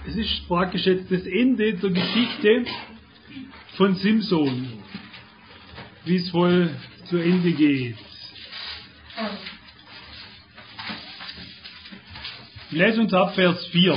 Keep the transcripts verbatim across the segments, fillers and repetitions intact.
Es ist praktisch jetzt das Ende der Geschichte von Simson, wie es wohl zu Ende geht. Ich lese uns ab Vers vier.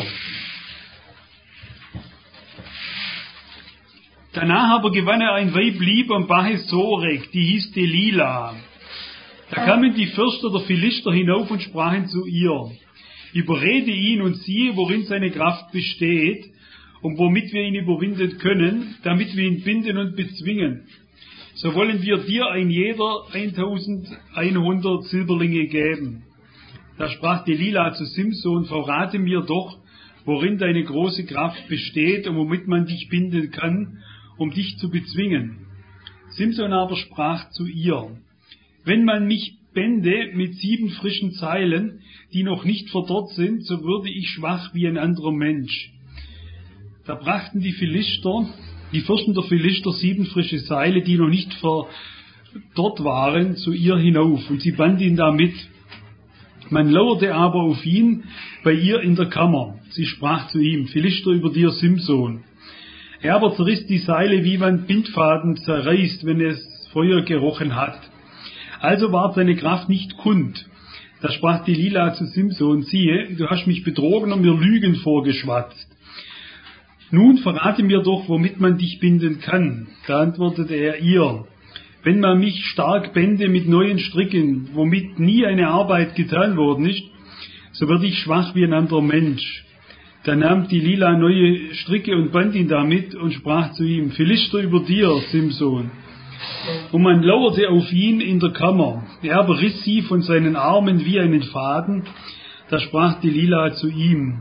Danach aber gewann er ein Weib lieb am Bache Sorek, die hieß Delila. Da kamen die Fürster der Philister hinauf und sprachen zu ihr: Überrede ihn und siehe, worin seine Kraft besteht und womit wir ihn überwinden können, damit wir ihn binden und bezwingen. So wollen wir dir ein jeder eintausendeinhundert Silberlinge geben. Da sprach Delila zu Simson: Verrate mir doch, worin deine große Kraft besteht und womit man dich binden kann, um dich zu bezwingen. Simson aber sprach zu ihr: Wenn man mich bände mit sieben frischen Zeilen, die noch nicht verdorrt sind, so würde ich schwach wie ein anderer Mensch. Da brachten die Philister, die Fürsten der Philister, sieben frische Seile, die noch nicht verdorrt waren, zu ihr hinauf, und sie band ihn damit. Man lauerte aber auf ihn bei ihr in der Kammer. Sie sprach zu ihm: Philister über dir, Simson. Er aber zerriss die Seile, wie man Bindfaden zerreißt, wenn es Feuer gerochen hat. Also ward seine Kraft nicht kund. Da sprach Delila zu Simson: Siehe, du hast mich betrogen und mir Lügen vorgeschwatzt. Nun verrate mir doch, womit man dich binden kann. Da antwortete er ihr: Wenn man mich stark bände mit neuen Stricken, womit nie eine Arbeit getan worden ist, so werde ich schwach wie ein anderer Mensch. Da nahm Delila neue Stricke und band ihn damit und sprach zu ihm: Philister über dir, Simson. Und man lauerte auf ihn in der Kammer. Er aber riss sie von seinen Armen wie einen Faden. Da sprach Delila zu ihm: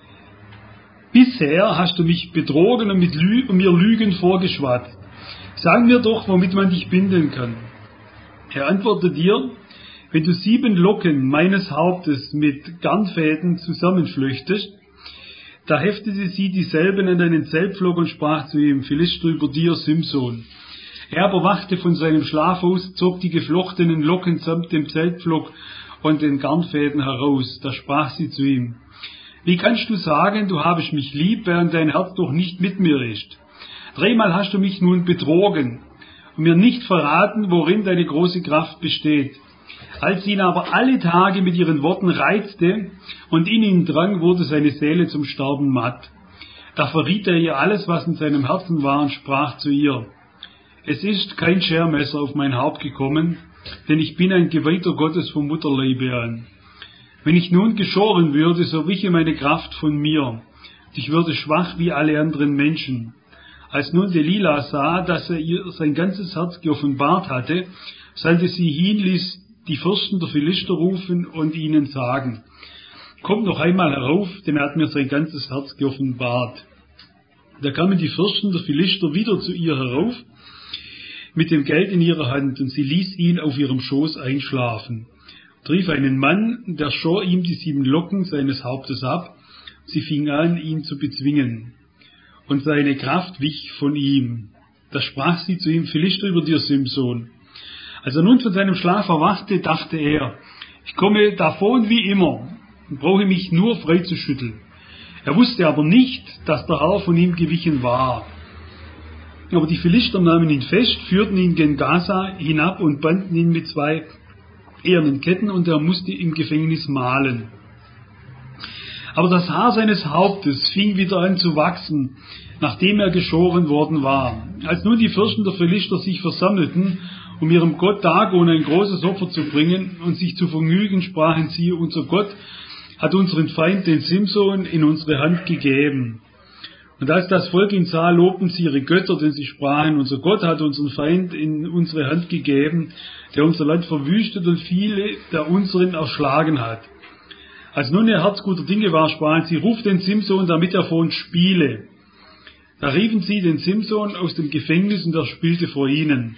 Bisher hast du mich betrogen und, mit Lü- und mir Lügen vorgeschwatzt. Sag mir doch, womit man dich binden kann. Er antwortete dir: Wenn du sieben Locken meines Hauptes mit Garnfäden zusammenflechtest, da heftete sie dieselben an deinen Zeltpflock und sprach zu ihm: Philister über dir, Simson. Er aber wachte von seinem Schlaf aus, zog die geflochtenen Locken samt dem Zeltpflock und den Garnfäden heraus. Da sprach sie zu ihm: Wie kannst du sagen, du habest mich lieb, während dein Herz doch nicht mit mir ist? Dreimal hast du mich nun betrogen und mir nicht verraten, worin deine große Kraft besteht. Als sie ihn aber alle Tage mit ihren Worten reizte und in ihn drang, wurde seine Seele zum Sterben matt. Da verriet er ihr alles, was in seinem Herzen war, und sprach zu ihr: Es ist kein Schermesser auf mein Haupt gekommen, denn ich bin ein Geweihter Gottes vom Mutterleibe an. Wenn ich nun geschoren würde, so wiche meine Kraft von mir, und ich würde schwach wie alle anderen Menschen. Als nun Delila sah, dass er ihr sein ganzes Herz geoffenbart hatte, sandte sie hin, ließ die Fürsten der Philister rufen und ihnen sagen: Kommt noch einmal herauf, denn er hat mir sein ganzes Herz geoffenbart. Da kamen die Fürsten der Philister wieder zu ihr herauf, mit dem Geld in ihrer Hand, und sie ließ ihn auf ihrem Schoß einschlafen. Trieb einen Mann, der schor ihm die sieben Locken seines Hauptes ab. Sie fing an, ihn zu bezwingen, und seine Kraft wich von ihm. Da sprach sie zu ihm: Philister über dir, Simson. Als er nun von seinem Schlaf erwachte, dachte er: Ich komme davon wie immer und brauche mich nur freizuschütteln. Er wusste aber nicht, dass der Herr von ihm gewichen war. Aber die Philister nahmen ihn fest, führten ihn gen Gaza hinab und banden ihn mit zwei ehernen Ketten, und er musste im Gefängnis mahlen. Aber das Haar seines Hauptes fing wieder an zu wachsen, nachdem er geschoren worden war. Als nun die Fürsten der Philister sich versammelten, um ihrem Gott Dagon ein großes Opfer zu bringen und sich zu vergnügen, sprachen sie: Unser Gott hat unseren Feind, den Simson, in unsere Hand gegeben. Und als das Volk ihn sah, lobten sie ihre Götter, denn sie sprachen: Unser Gott hat unseren Feind in unsere Hand gegeben, der unser Land verwüstet und viele der unseren erschlagen hat. Als nun ihr Herz guter Dinge war, sprachen sie: Ruft den Simson, damit er vor uns spiele. Da riefen sie den Simson aus dem Gefängnis, und er spielte vor ihnen.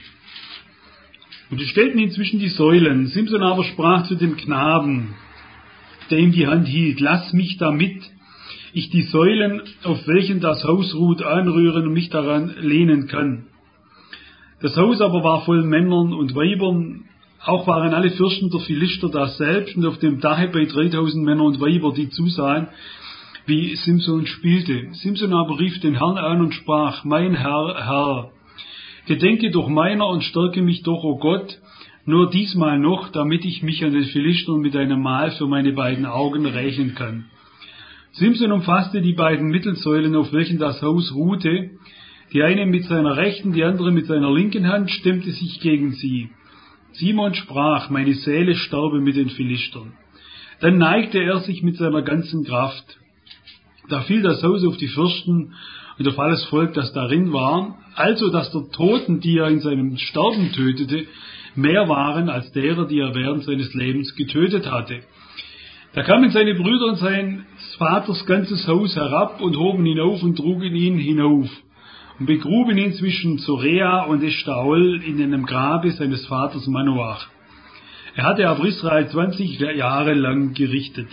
Und sie stellten ihn zwischen die Säulen. Simson aber sprach zu dem Knaben, der ihm die Hand hielt: Lass mich damit, ich die Säulen, auf welchen das Haus ruht, anrühren und mich daran lehnen kann. Das Haus aber war voll Männern und Weibern, auch waren alle Fürsten der Philister daselbst, und auf dem Dache bei dreitausend Männer und Weiber, die zusahen, wie Simson spielte. Simson aber rief den Herrn an und sprach, mein Herr, Herr, gedenke doch meiner und stärke mich doch, o Gott, nur diesmal noch, damit ich mich an den Philistern mit einem Mahl für meine beiden Augen rächen kann. Simson umfasste die beiden Mittelsäulen, auf welchen das Haus ruhte. Die eine mit seiner rechten, die andere mit seiner linken Hand, stemmte sich gegen sie. Simon sprach, meine Seele sterbe mit den Philistern. Dann neigte er sich mit seiner ganzen Kraft. Da fiel das Haus auf die Fürsten und auf alles Volk, das darin war, also dass der Toten, die er in seinem Sterben tötete, mehr waren als derer, die er während seines Lebens getötet hatte. Da kamen seine Brüder und sein Vaters ganzes Haus herab und hoben ihn auf und trugen ihn hinauf und begruben ihn zwischen Zorea und Estaol in einem Grabe seines Vaters Manoach. Er hatte aber Israel zwanzig Jahre lang gerichtet.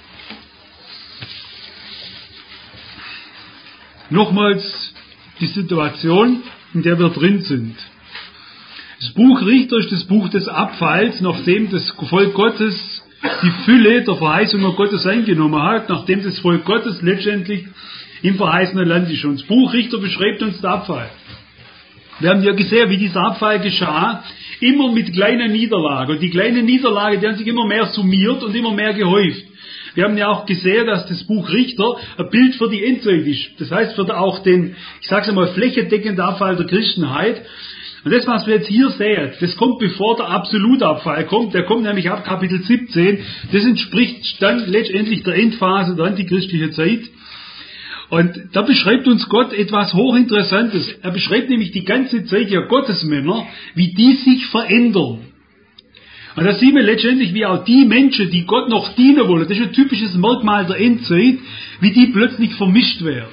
Nochmals die Situation, in der wir drin sind. Das Buch Richter ist das Buch des Abfalls, nachdem das Volk Gottes die Fülle der Verheißungen Gottes eingenommen hat, nachdem das Volk Gottes letztendlich im verheißenen Land ist. Und das Buch Richter beschreibt uns den Abfall. Wir haben ja gesehen, wie dieser Abfall geschah, immer mit kleinen Niederlagen. Und die kleinen Niederlagen, die haben sich immer mehr summiert und immer mehr gehäuft. Wir haben ja auch gesehen, dass das Buch Richter ein Bild für die Endzeit ist. Das heißt, für auch den, ich sage es einmal, flächendeckenden Abfall der Christenheit. Und das, was wir jetzt hier sehen, das kommt bevor der Absolutabfall kommt. Der kommt nämlich ab Kapitel siebzehn. Das entspricht dann letztendlich der Endphase der antichristlichen Zeit. Und da beschreibt uns Gott etwas Hochinteressantes. Er beschreibt nämlich die ganze Zeit ja Gottesmänner, wie die sich verändern. Und da sehen wir letztendlich, wie auch die Menschen, die Gott noch dienen wollen, das ist ein typisches Merkmal der Endzeit, wie die plötzlich vermischt werden.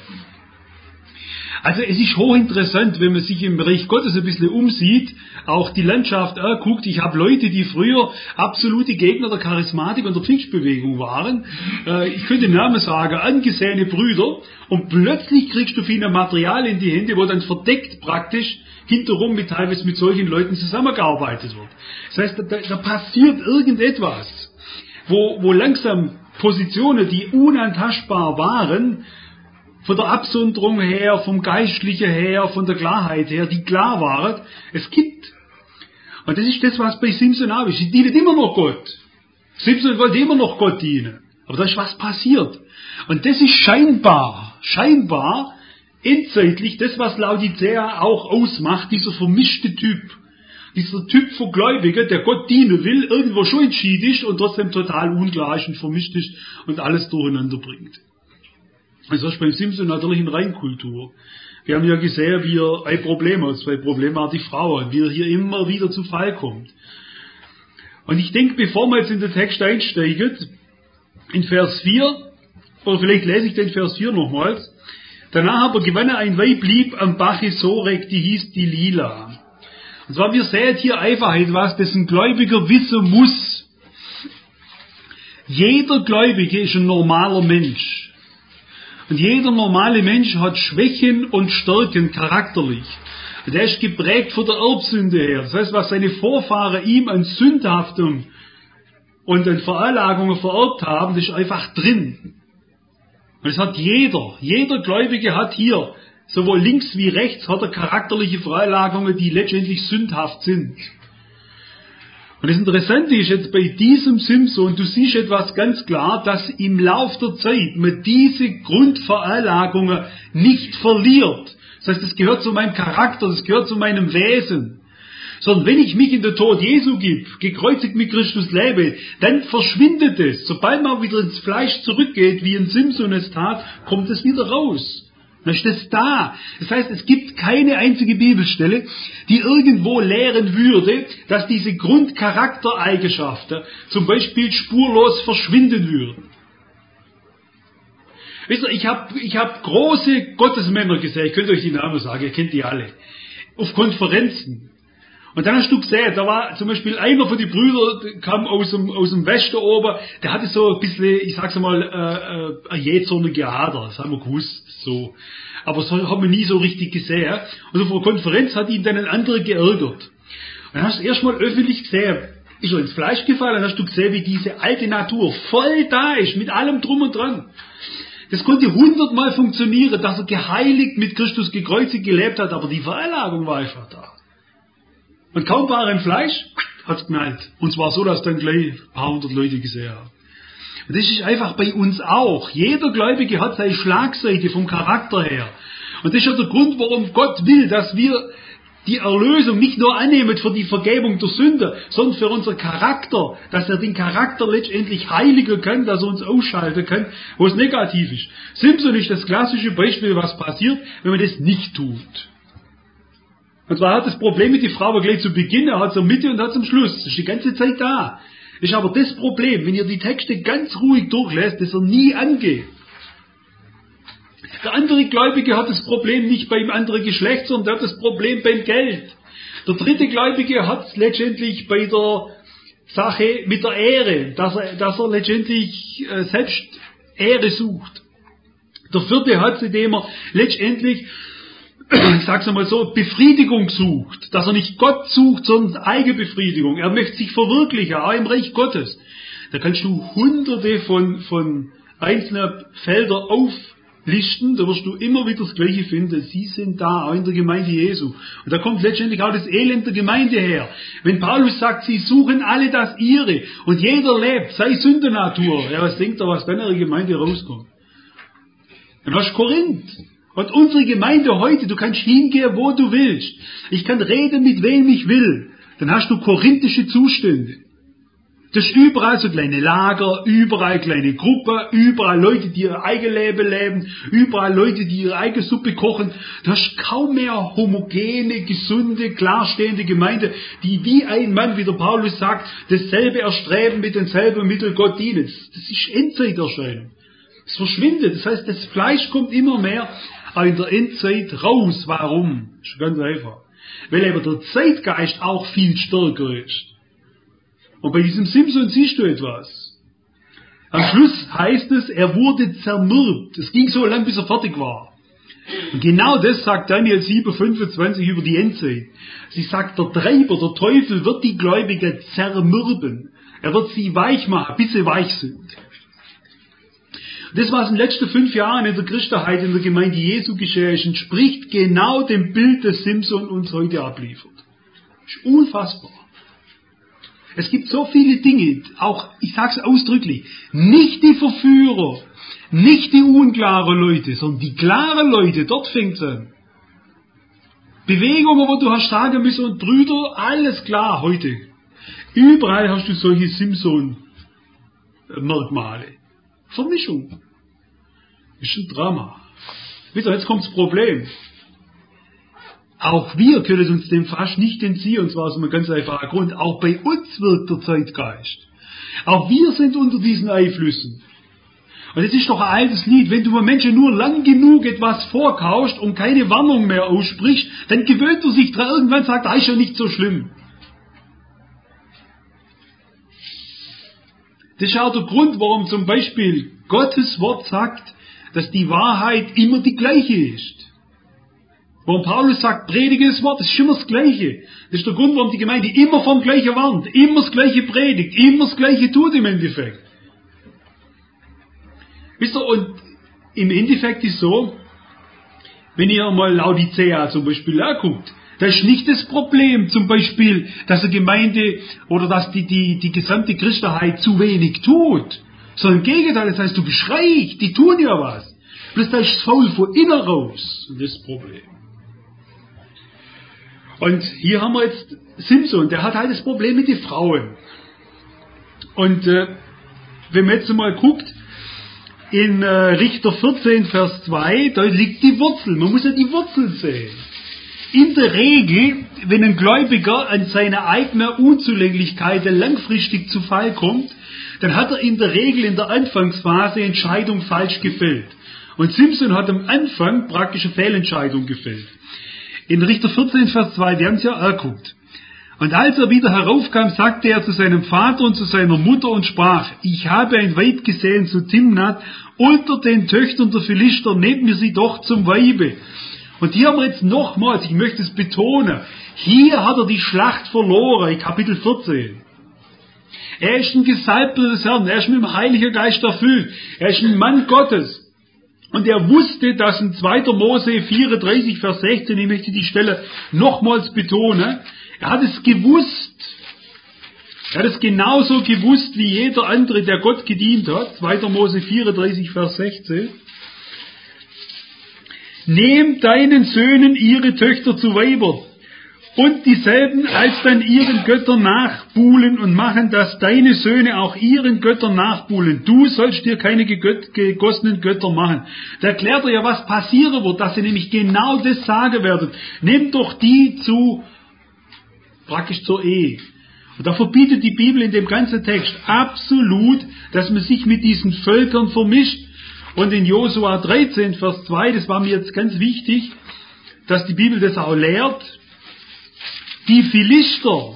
Also es ist hochinteressant, wenn man sich im Reich Gottes ein bisschen umsieht, auch die Landschaft anguckt. Ich habe Leute, die früher absolute Gegner der Charismatik und der Pfingstbewegung waren. Ich könnte den Namen sagen, angesehene Brüder. Und plötzlich kriegst du viel Material in die Hände, wo dann verdeckt praktisch hinterrum mit teilweise mit solchen Leuten zusammengearbeitet wird. Das heißt, da, da passiert irgendetwas, wo, wo langsam Positionen, die unantastbar waren, von der Absonderung her, vom Geistlichen her, von der Klarheit her, die klar waren, es gibt. Und das ist das, was bei Simson auch ist. Sie dienen immer noch Gott. Simson wollte immer noch Gott dienen. Aber da ist was passiert. Und das ist scheinbar, scheinbar, endzeitlich, das, was Laodicea auch ausmacht, dieser vermischte Typ. Dieser Typ von Gläubigen, der Gott dienen will, irgendwo schon entschieden ist und trotzdem total ungleich und vermischt ist und alles durcheinander bringt. Also das ist beim Simson natürlich in Reinkultur. Wir haben ja gesehen, wie er ein Problem hat, zwei Probleme hat die Frau, und wie er hier immer wieder zu Fall kommt. Und ich denke, bevor wir jetzt in den Text einsteigen, in Vers vier, oder vielleicht lese ich den Vers vier nochmals, danach aber gewann er ein Weib lieb am Bache Sorek, die hieß die Lila. Und zwar, wir sehen hier einfach etwas, das ein Gläubiger wissen muss. Jeder Gläubige ist ein normaler Mensch. Und jeder normale Mensch hat Schwächen und Stärken charakterlich. Und der ist geprägt von der Erbsünde her. Das heißt, was seine Vorfahren ihm an Sündhaftung und an Veranlagungen vererbt haben, das ist einfach drin. Und das hat jeder. Jeder Gläubige hat hier, sowohl links wie rechts, hat er charakterliche Veranlagungen, die letztendlich sündhaft sind. Und das Interessante ist jetzt bei diesem Simson, du siehst etwas ganz klar, dass im Lauf der Zeit man diese Grundveranlagungen nicht verliert. Das heißt, es gehört zu meinem Charakter, das gehört zu meinem Wesen. Sondern wenn ich mich in den Tod Jesu gebe, gekreuzigt mit Christus lebe, dann verschwindet es. Sobald man wieder ins Fleisch zurückgeht, wie ein Simson es tat, kommt es wieder raus. Dann ist das da. Das heißt, es gibt keine einzige Bibelstelle, die irgendwo lehren würde, dass diese Grundcharaktereigenschaften zum Beispiel spurlos verschwinden würden. Wisst ihr, ich habe ich hab große Gottesmänner gesehen, ich könnte euch die Namen sagen, ihr kennt die alle, auf Konferenzen. Und dann hast du gesehen, da war zum Beispiel einer von den Brüdern, kam aus dem, aus dem Westen oben, der hatte so ein bisschen, ich sag's mal, äh, äh, eine jähzornige Ader, das haben wir gewusst, so. Aber das haben wir nie so richtig gesehen. Und auf einer Konferenz hat ihn dann ein anderer geärgert. Und dann hast du erstmal öffentlich gesehen, ist er ins Fleisch gefallen, dann hast du gesehen, wie diese alte Natur voll da ist, mit allem drum und dran. Das konnte hundertmal funktionieren, dass er geheiligt mit Christus gekreuzigt gelebt hat, aber die Veranlagung war einfach da. Und kaum war er im Fleisch, hat es knallt. Und zwar so, dass dann gleich ein paar hundert Leute gesehen haben. Und das ist einfach bei uns auch. Jeder Gläubige hat seine Schlagseite vom Charakter her. Und das ist ja der Grund, warum Gott will, dass wir die Erlösung nicht nur annehmen für die Vergebung der Sünde, sondern für unseren Charakter, dass er den Charakter letztendlich heiligen kann, dass er uns ausschalten kann, wo es negativ ist. Simpson ist das klassische Beispiel, was passiert, wenn man das nicht tut. Und zwar hat das Problem mit der Frau gleich zu Beginn, er hat es in der Mitte und er hat es am Schluss. Das ist die ganze Zeit da. Das ist aber das Problem, wenn ihr die Texte ganz ruhig durchlässt, dass er nie angeht. Der andere Gläubige hat das Problem nicht beim anderen Geschlecht, sondern der hat das Problem beim Geld. Der dritte Gläubige hat es letztendlich bei der Sache mit der Ehre, dass er, dass er letztendlich äh, selbst Ehre sucht. Der vierte hat es, indem er letztendlich, ich sag's einmal so, Befriedigung sucht. Dass er nicht Gott sucht, sondern Eigenbefriedigung. Er möchte sich verwirklichen, auch im Reich Gottes. Da kannst du hunderte von, von einzelnen Feldern auflisten, da wirst du immer wieder das Gleiche finden. Sie sind da, auch in der Gemeinde Jesu. Und da kommt letztendlich auch das Elend der Gemeinde her. Wenn Paulus sagt, sie suchen alle das ihre und jeder lebt, sei Sündennatur. Ja, was denkt er, was dann in der Gemeinde rauskommt? Dann hast du Korinth. Und unsere Gemeinde heute, du kannst hingehen, wo du willst. Ich kann reden, mit wem ich will. Dann hast du korinthische Zustände. Das ist überall so kleine Lager, überall kleine Gruppen, überall Leute, die ihr eigenes Leben leben, überall Leute, die ihre eigene Suppe kochen. Du hast kaum mehr homogene, gesunde, klarstehende Gemeinde, die wie ein Mann, wie der Paulus sagt, dasselbe erstreben, mit denselben Mitteln Gott dienen. Das ist Endzeiterscheinung. Es verschwindet. Das heißt, das Fleisch kommt immer mehr in der Endzeit raus. Warum? Das ist ganz einfach. Weil eben der Zeitgeist auch viel stärker ist. Und bei diesem Simpson siehst du etwas. Am Schluss heißt es, er wurde zermürbt. Es ging so lang, bis er fertig war. Und genau das sagt Daniel sieben fünfundzwanzig über die Endzeit. Sie sagt, der Treiber, der Teufel wird die Gläubigen zermürben. Er wird sie weich machen, bis sie weich sind. Das, was in den letzten fünf Jahren in der Christenheit, in der Gemeinde Jesu geschehen ist, entspricht genau dem Bild, das Simpson uns heute abliefert. Das ist unfassbar. Es gibt so viele Dinge, auch, ich sage es ausdrücklich, nicht die Verführer, nicht die unklaren Leute, sondern die klaren Leute, dort fängt es an. Bewegungen, wo du hast sagen müssen, und Brüder, alles klar heute. Überall hast du solche Simpson-Merkmale. Vermischung. Ist ein Drama. Wisst ihr, jetzt kommt das Problem. Auch wir können uns dem fast nicht entziehen, und zwar aus einem ganz einfachen Grund. Auch bei uns wirkt der Zeitgeist. Auch wir sind unter diesen Einflüssen. Und es ist doch ein altes Lied, wenn du einem Menschen nur lang genug etwas vorkaust und keine Warnung mehr aussprichst, dann gewöhnt er sich dran, irgendwann sagt, das ist ja nicht so schlimm. Das ist auch der Grund, warum zum Beispiel Gottes Wort sagt, dass die Wahrheit immer die gleiche ist. Warum Paulus sagt, predige das Wort, das ist immer das Gleiche. Das ist der Grund, warum die Gemeinde immer vom Gleichen warnt, immer das Gleiche predigt, immer das Gleiche tut im Endeffekt. Wisst ihr, und im Endeffekt ist so, wenn ihr mal Laodicea zum Beispiel anguckt, da ist nicht das Problem zum Beispiel, dass eine Gemeinde oder dass die, die, die gesamte Christenheit zu wenig tut, sondern im Gegenteil, das heißt, du bist reich, die tun ja was. Bloß da ist faul von innen raus, das Problem. Und hier haben wir jetzt Simpson, der hat halt das Problem mit den Frauen. Und äh, wenn man jetzt mal guckt, in äh, Richter vierzehn, Vers zwei, da liegt die Wurzel. Man muss ja die Wurzel sehen. In der Regel, wenn ein Gläubiger an seine eigene Unzulänglichkeit langfristig zu Fall kommt, dann hat er in der Regel in der Anfangsphase Entscheidung falsch gefällt. Und Simpson hat am Anfang praktische Fehlentscheidung gefällt. In Richter vierzehn, Vers zwei, wir haben es ja angeguckt. Und als er wieder heraufkam, sagte er zu seinem Vater und zu seiner Mutter und sprach, ich habe ein Weib gesehen zu Timnath, unter den Töchtern der Philister, nehmt mir sie doch zum Weibe. Und hier haben wir jetzt nochmals, ich möchte es betonen, hier hat er die Schlacht verloren, in Kapitel vierzehn. Er ist ein Gesalbter des Herrn, er ist mit dem Heiligen Geist erfüllt, er ist ein Mann Gottes. Und er wusste, dass in zweiter Mose vierunddreißig, Vers sechzehn, ich möchte die Stelle nochmals betonen, er hat es gewusst, er hat es genauso gewusst wie jeder andere, der Gott gedient hat. zweiter Mose vierunddreißig, Vers sechzehn. Nehmt deinen Söhnen ihre Töchter zu Weibern und dieselben alsdann ihren Göttern nachbuhlen und machen, dass deine Söhne auch ihren Göttern nachbuhlen. Du sollst dir keine gegött, gegossenen Götter machen. Da erklärt er ja, was passieren wird, dass sie nämlich genau das sagen werden. Nehmt doch die zu, praktisch zur Ehe. Und da verbietet die Bibel in dem ganzen Text absolut, dass man sich mit diesen Völkern vermischt. Und in Josua dreizehn, Vers zwei, das war mir jetzt ganz wichtig, dass die Bibel das auch lehrt, die Philister,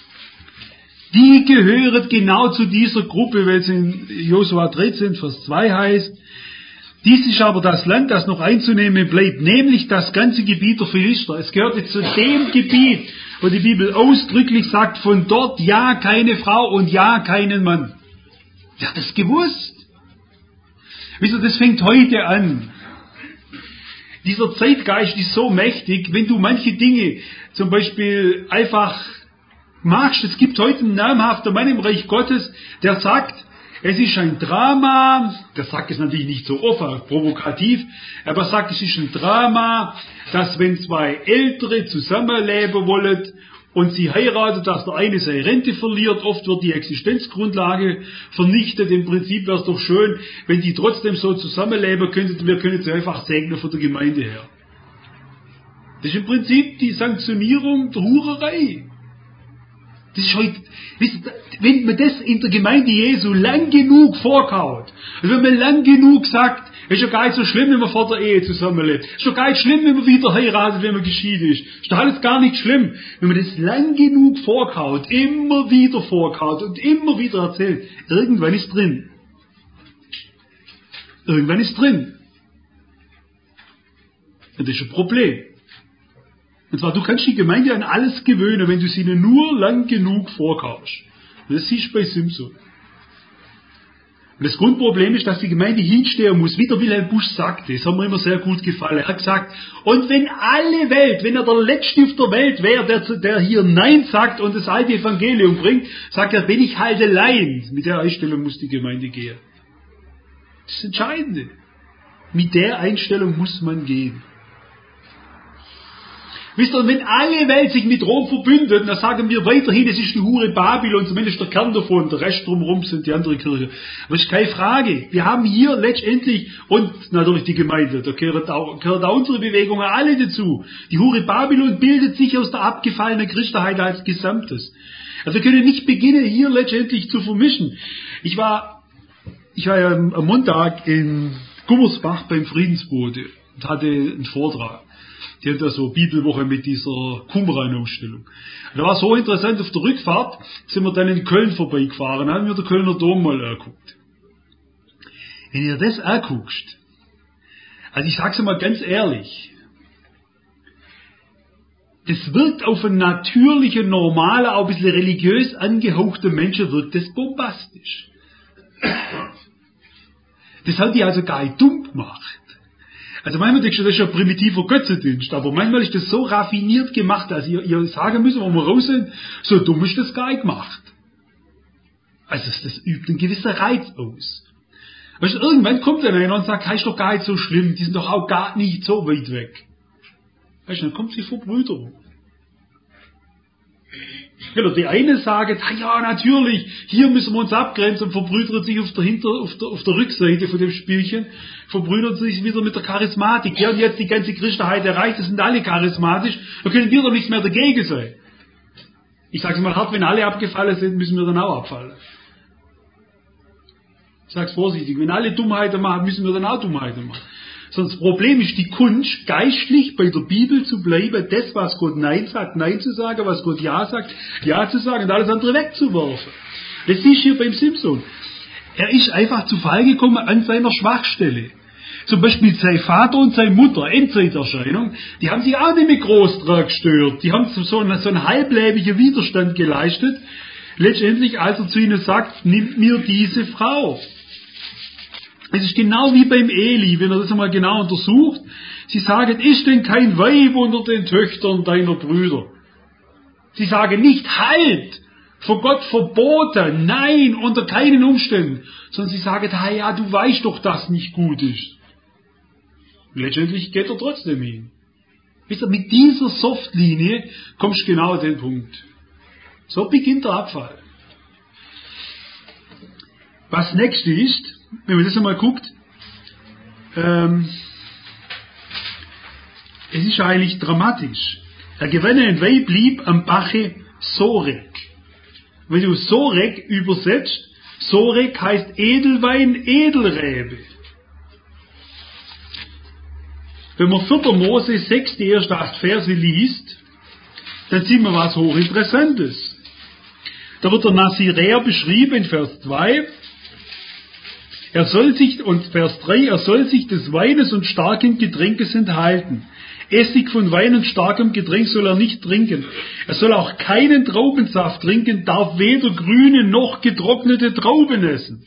die gehören genau zu dieser Gruppe, weil es in Josua dreizehn, Vers zwei heißt, dies ist aber das Land, das noch einzunehmen bleibt, nämlich das ganze Gebiet der Philister. Es gehört jetzt zu dem Gebiet, wo die Bibel ausdrücklich sagt, von dort ja keine Frau und ja keinen Mann. Wer hat das gewusst? Wisst ihr, das fängt heute an. Dieser Zeitgeist ist so mächtig, wenn du manche Dinge zum Beispiel einfach machst. Es gibt heute einen namhaften Mann im Reich Gottes, der sagt, es ist ein Drama, der sagt es natürlich nicht so offen, provokativ, aber sagt, es ist ein Drama, dass wenn zwei Ältere zusammenleben wollen und sie heiraten, dass der eine seine Rente verliert, oft wird die Existenzgrundlage vernichtet. Im Prinzip wäre es doch schön, wenn die trotzdem so zusammenleben könnten, wir können sie einfach segnen von der Gemeinde her. Das ist im Prinzip die Sanktionierung der Hurerei. Das ist heute, wisst ihr, wenn man das in der Gemeinde Jesu lang genug vorkaut, also wenn man lang genug sagt, es ist ja gar nicht so schlimm, wenn man vor der Ehe zusammenlebt, es ist ja gar nicht schlimm, wenn man wieder heiratet, wenn man geschieden ist, es ist doch alles gar nicht schlimm, wenn man das lang genug vorkaut, immer wieder vorkaut und immer wieder erzählt, irgendwann ist drin. Irgendwann ist drin. Und das ist ein Problem. Und zwar, du kannst die Gemeinde an alles gewöhnen, wenn du sie nur lang genug vorkaufst. Und das siehst du bei Simpson. Und das Grundproblem ist, dass die Gemeinde hinstehen muss, wie der Wilhelm Busch sagte, das hat mir immer sehr gut gefallen. Er hat gesagt, und wenn alle Welt, wenn er der Letzte auf der Welt wäre, der, der hier Nein sagt und das alte Evangelium bringt, sagt er, bin ich halt allein. Mit der Einstellung muss die Gemeinde gehen. Das ist das Entscheidende. Mit der Einstellung muss man gehen. Wisst ihr, wenn alle Welt sich mit Rom verbündet, dann sagen wir weiterhin, es ist die Hure Babylon, zumindest der Kern davon, der Rest drumherum sind die andere Kirche. Aber es ist keine Frage. Wir haben hier letztendlich, und natürlich die Gemeinde, da gehört auch, gehört auch unsere Bewegung alle dazu. Die Hure Babylon bildet sich aus der abgefallenen Christenheit als Gesamtes. Also wir können nicht beginnen, hier letztendlich zu vermischen. Ich war, ich war ja am Montag in Gummersbach beim Friedensbote und hatte einen Vortrag. Die haben da so Bibelwoche mit dieser Qumran-Ausstellung. Da war so interessant, auf der Rückfahrt sind wir dann in Köln vorbeigefahren, haben wir den Kölner Dom mal angeguckt. Wenn ihr das anguckst, also ich sag's mal ganz ehrlich, das wirkt auf einen natürlichen, normalen, auch ein bisschen religiös angehauchten Menschen, wirkt das bombastisch. Das hat die also gar nicht dumm gemacht. Also manchmal denkst du, das ist ja primitiver Götzendienst, aber manchmal ist das so raffiniert gemacht, dass ihr, ihr sagen müsst, wo wir raus sind, so dumm ist das gar nicht gemacht. Also das, das übt einen gewissen Reiz aus. Weißt du, irgendwann kommt dann einer und sagt, hey, ist doch gar nicht so schlimm, die sind doch auch gar nicht so weit weg. Weißt du, dann kommt die Verbrüderung. Oder die eine sagen, ja natürlich, hier müssen wir uns abgrenzen und verbrüdern sich auf der, Hinter-, auf der, auf der Rückseite von dem Spielchen, verbrüdern sich wieder mit der Charismatik. Die haben jetzt die ganze Christenheit erreicht, das sind alle charismatisch, da können wir doch nichts mehr dagegen sein. Ich sage es mal hart, wenn alle abgefallen sind, müssen wir dann auch abfallen. Ich sage es vorsichtig, wenn alle Dummheiten machen, müssen wir dann auch Dummheiten machen. Sonst das Problem ist die Kunst, geistlich bei der Bibel zu bleiben, das, was Gott Nein sagt, Nein zu sagen, was Gott Ja sagt, Ja zu sagen und alles andere wegzuwerfen. Das siehst du hier beim Simpson. Er ist einfach zu Fall gekommen an seiner Schwachstelle. Zum Beispiel sein Vater und seine Mutter, Endzeiterscheinung, die haben sich auch nicht mehr groß dran gestört. Die haben so einen, so einen halblebigen Widerstand geleistet. Letztendlich, als er zu ihnen sagt, nimmt mir diese Frau. Es ist genau wie beim Eli, wenn er das einmal genau untersucht. Sie sagen, ist denn kein Weib unter den Töchtern deiner Brüder? Sie sagen nicht, halt, vor Gott verboten, nein, unter keinen Umständen. Sondern sie sagen, ha ja, du weißt doch, dass nicht gut ist. Und letztendlich geht er trotzdem hin. Wisst ihr, mit dieser Softlinie kommst du genau an den Punkt. So beginnt der Abfall. Was nächste ist, wenn man das einmal guckt, ähm, es ist eigentlich dramatisch. Er gewinne ein Weib blieb am Bache Sorek. Wenn du Sorek übersetzt, Sorek heißt Edelwein, Edelrebe. Wenn man vierter Mose sechs, die ersten acht Verse liest, dann sieht man was Hochinteressantes. Da wird der Naziräer beschrieben in Vers zwei. Er soll sich, und Vers drei, er soll sich des Weines und starken Getränkes enthalten. Essig von Wein und starkem Getränk soll er nicht trinken. Er soll auch keinen Traubensaft trinken, darf weder grüne noch getrocknete Trauben essen.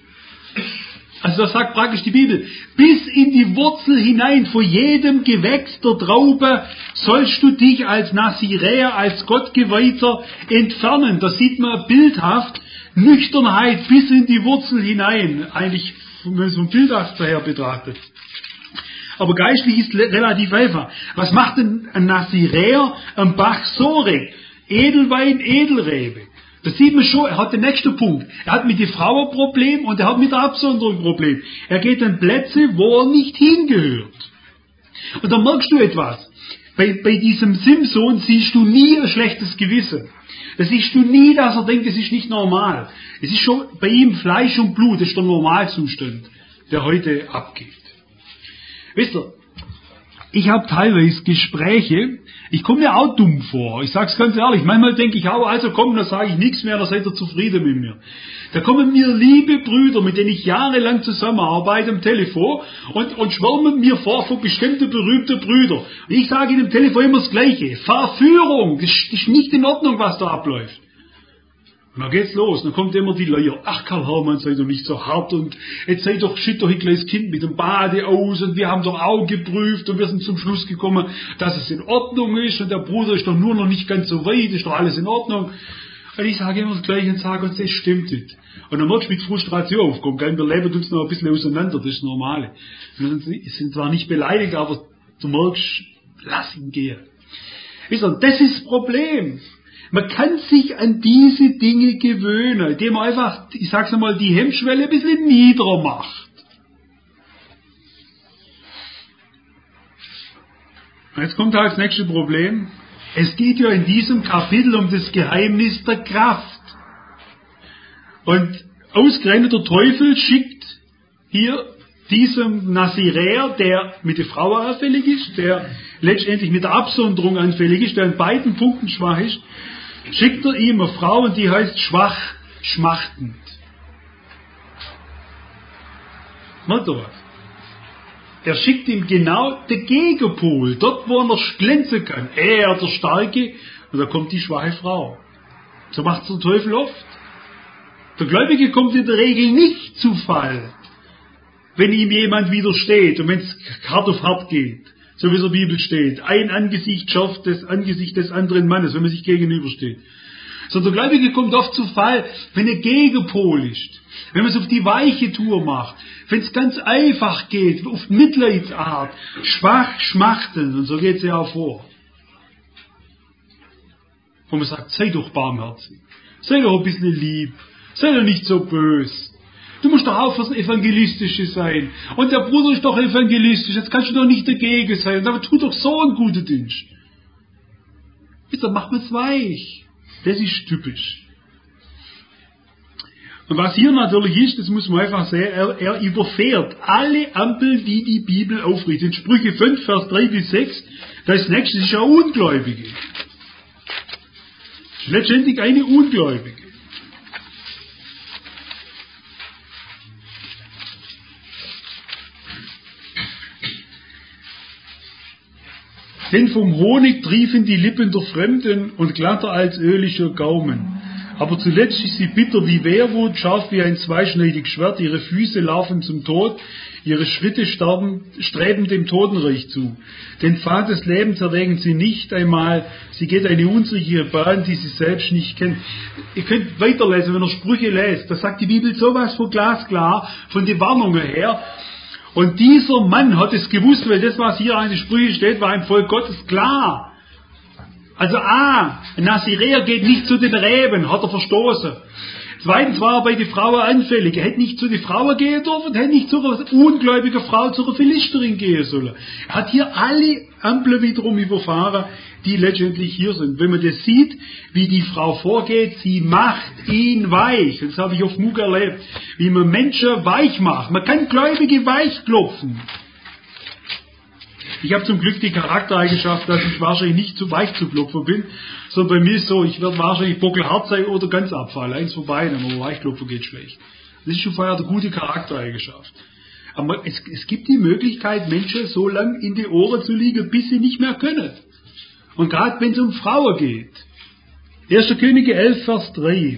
Also das sagt praktisch die Bibel, bis in die Wurzel hinein, vor jedem Gewächs der Traube sollst du dich als Naziräer, als Gottgeweihter entfernen. Da sieht man bildhaft Nüchternheit bis in die Wurzel hinein, eigentlich, wenn man es vom Bildhaft her betrachtet. Aber geistlich ist relativ einfach. Was macht denn ein Naziräer am Bach Sorek? Edelwein, Edelrebe. Da sieht man schon, er hat den nächsten Punkt. Er hat mit der Frau ein Problem und er hat mit der Absonderung ein Problem. Er geht an Plätze, wo er nicht hingehört. Und da merkst du etwas. Bei, bei diesem Simson siehst du nie ein schlechtes Gewissen. Da siehst du nie, dass er denkt, es ist nicht normal. Es ist schon bei ihm Fleisch und Blut, das ist der Normalzustand, der heute abgeht. Wisst ihr, ich habe teilweise Gespräche, ich komme mir auch dumm vor, ich sag's ganz ehrlich, manchmal denke ich, aber also komm, da sage ich nichts mehr, da seid ihr zufrieden mit mir. Da kommen mir liebe Brüder, mit denen ich jahrelang zusammenarbeite am Telefon und, und schwärmen mir vor von bestimmten berühmten Brüdern. Und ich sage ihnen am Telefon immer das Gleiche, Verführung, das ist nicht in Ordnung, was da abläuft. Und dann geht's los, dann kommt immer die Leier, ach Karl Hermann, sei doch nicht so hart und jetzt sei doch, schütt doch ein kleines Kind mit dem Bade aus und wir haben doch auch geprüft und wir sind zum Schluss gekommen, dass es in Ordnung ist und der Bruder ist doch nur noch nicht ganz so weit, ist doch alles in Ordnung. Und ich sage immer das Gleiche und sage uns, das stimmt nicht. Und dann merkst du, mit Frustration aufkommen, gell? Wir leben uns noch ein bisschen auseinander, das ist normal. Wir sind zwar nicht beleidigt, aber du merkst, lass ihn gehen. Wisst ihr, das ist das Problem. Man kann sich an diese Dinge gewöhnen, indem man einfach, ich sag's einmal, die Hemmschwelle ein bisschen niedrer macht. Und jetzt kommt halt das nächste Problem. Es geht ja in diesem Kapitel um das Geheimnis der Kraft. Und ausgerechnet der Teufel schickt hier diesem Naziräer, der mit der Frau anfällig ist, der letztendlich mit der Absonderung anfällig ist, der in beiden Punkten schwach ist, schickt er ihm eine Frau und die heißt schwach, schmachtend. Merkt ihr was? Er schickt ihm genau den Gegenpol, dort wo er glänzen kann. Er, der Starke, und da kommt die schwache Frau. So macht es der Teufel oft. Der Gläubige kommt in der Regel nicht zu Fall, wenn ihm jemand widersteht und wenn es hart auf hart geht. So wie es in der Bibel steht. Ein Angesicht schafft das Angesicht des anderen Mannes, wenn man sich gegenübersteht. Sondern der Gläubige kommt oft zu Fall, wenn er Gegenpol ist. Wenn man es auf die weiche Tour macht. Wenn es ganz einfach geht, auf Mitleidsart. Schwach, schmachtend. Und so geht es ja auch vor. Wo man sagt, sei doch barmherzig. Sei doch ein bisschen lieb. Sei doch nicht so böse. Du musst doch auch fürs Evangelistische sein. Und der Bruder ist doch evangelistisch. Jetzt kannst du doch nicht dagegen sein. Aber tu doch so einen guten Dienst. Jetzt macht man es weich. Das ist typisch. Und was hier natürlich ist, das muss man einfach sehen, er, er überfährt alle Ampeln, die die Bibel aufrichtet. In Sprüche fünf, Vers drei bis sechs, das nächste ist ja Ungläubige. Das ist letztendlich eine Ungläubige. Denn vom Honig triefen die Lippen der Fremden und glatter als öliger Gaumen. Aber zuletzt ist sie bitter wie Wehrwut, scharf wie ein zweischneidiges Schwert, ihre Füße laufen zum Tod, ihre Schritte starben, streben dem Totenreich zu. Den Pfad des Lebens erwägen sie nicht einmal, sie geht eine unsichere Bahn, die sie selbst nicht kennt. Ihr könnt weiterlesen, wenn ihr Sprüche lest, da sagt die Bibel sowas von glasklar, von den Warnungen her. Und dieser Mann hat es gewusst, weil das, was hier an den Sprüchen steht, war im Volk Gottes klar. Also A, ein Naziräer geht nicht zu den Reben, hat er verstoßen. Zweitens war er bei den Frauen anfällig. Er hätte nicht zu den Frauen gehen dürfen, hätte nicht zu einer ungläubigen Frau, zu einer Philisterin gehen sollen. Er hat hier alle Ampeln wiederum überfahren, die letztendlich hier sind. Wenn man das sieht, wie die Frau vorgeht, sie macht ihn weich. Das habe ich auf Mug erlebt, wie man Menschen weich macht. Man kann Gläubige weich klopfen. Ich habe zum Glück die Charaktereigenschaft, dass ich wahrscheinlich nicht zu weich zu klopfen bin, sondern bei mir ist so, ich werde wahrscheinlich bockelhart sein oder ganz abfallen. Eins von beiden, aber Weichklopfen geht schlecht. Das ist schon vorher eine gute Charaktereigenschaft. Aber es, es gibt die Möglichkeit, Menschen so lang in die Ohren zu liegen, bis sie nicht mehr können. Und gerade wenn es um Frauen geht. erster Könige elf, Vers drei.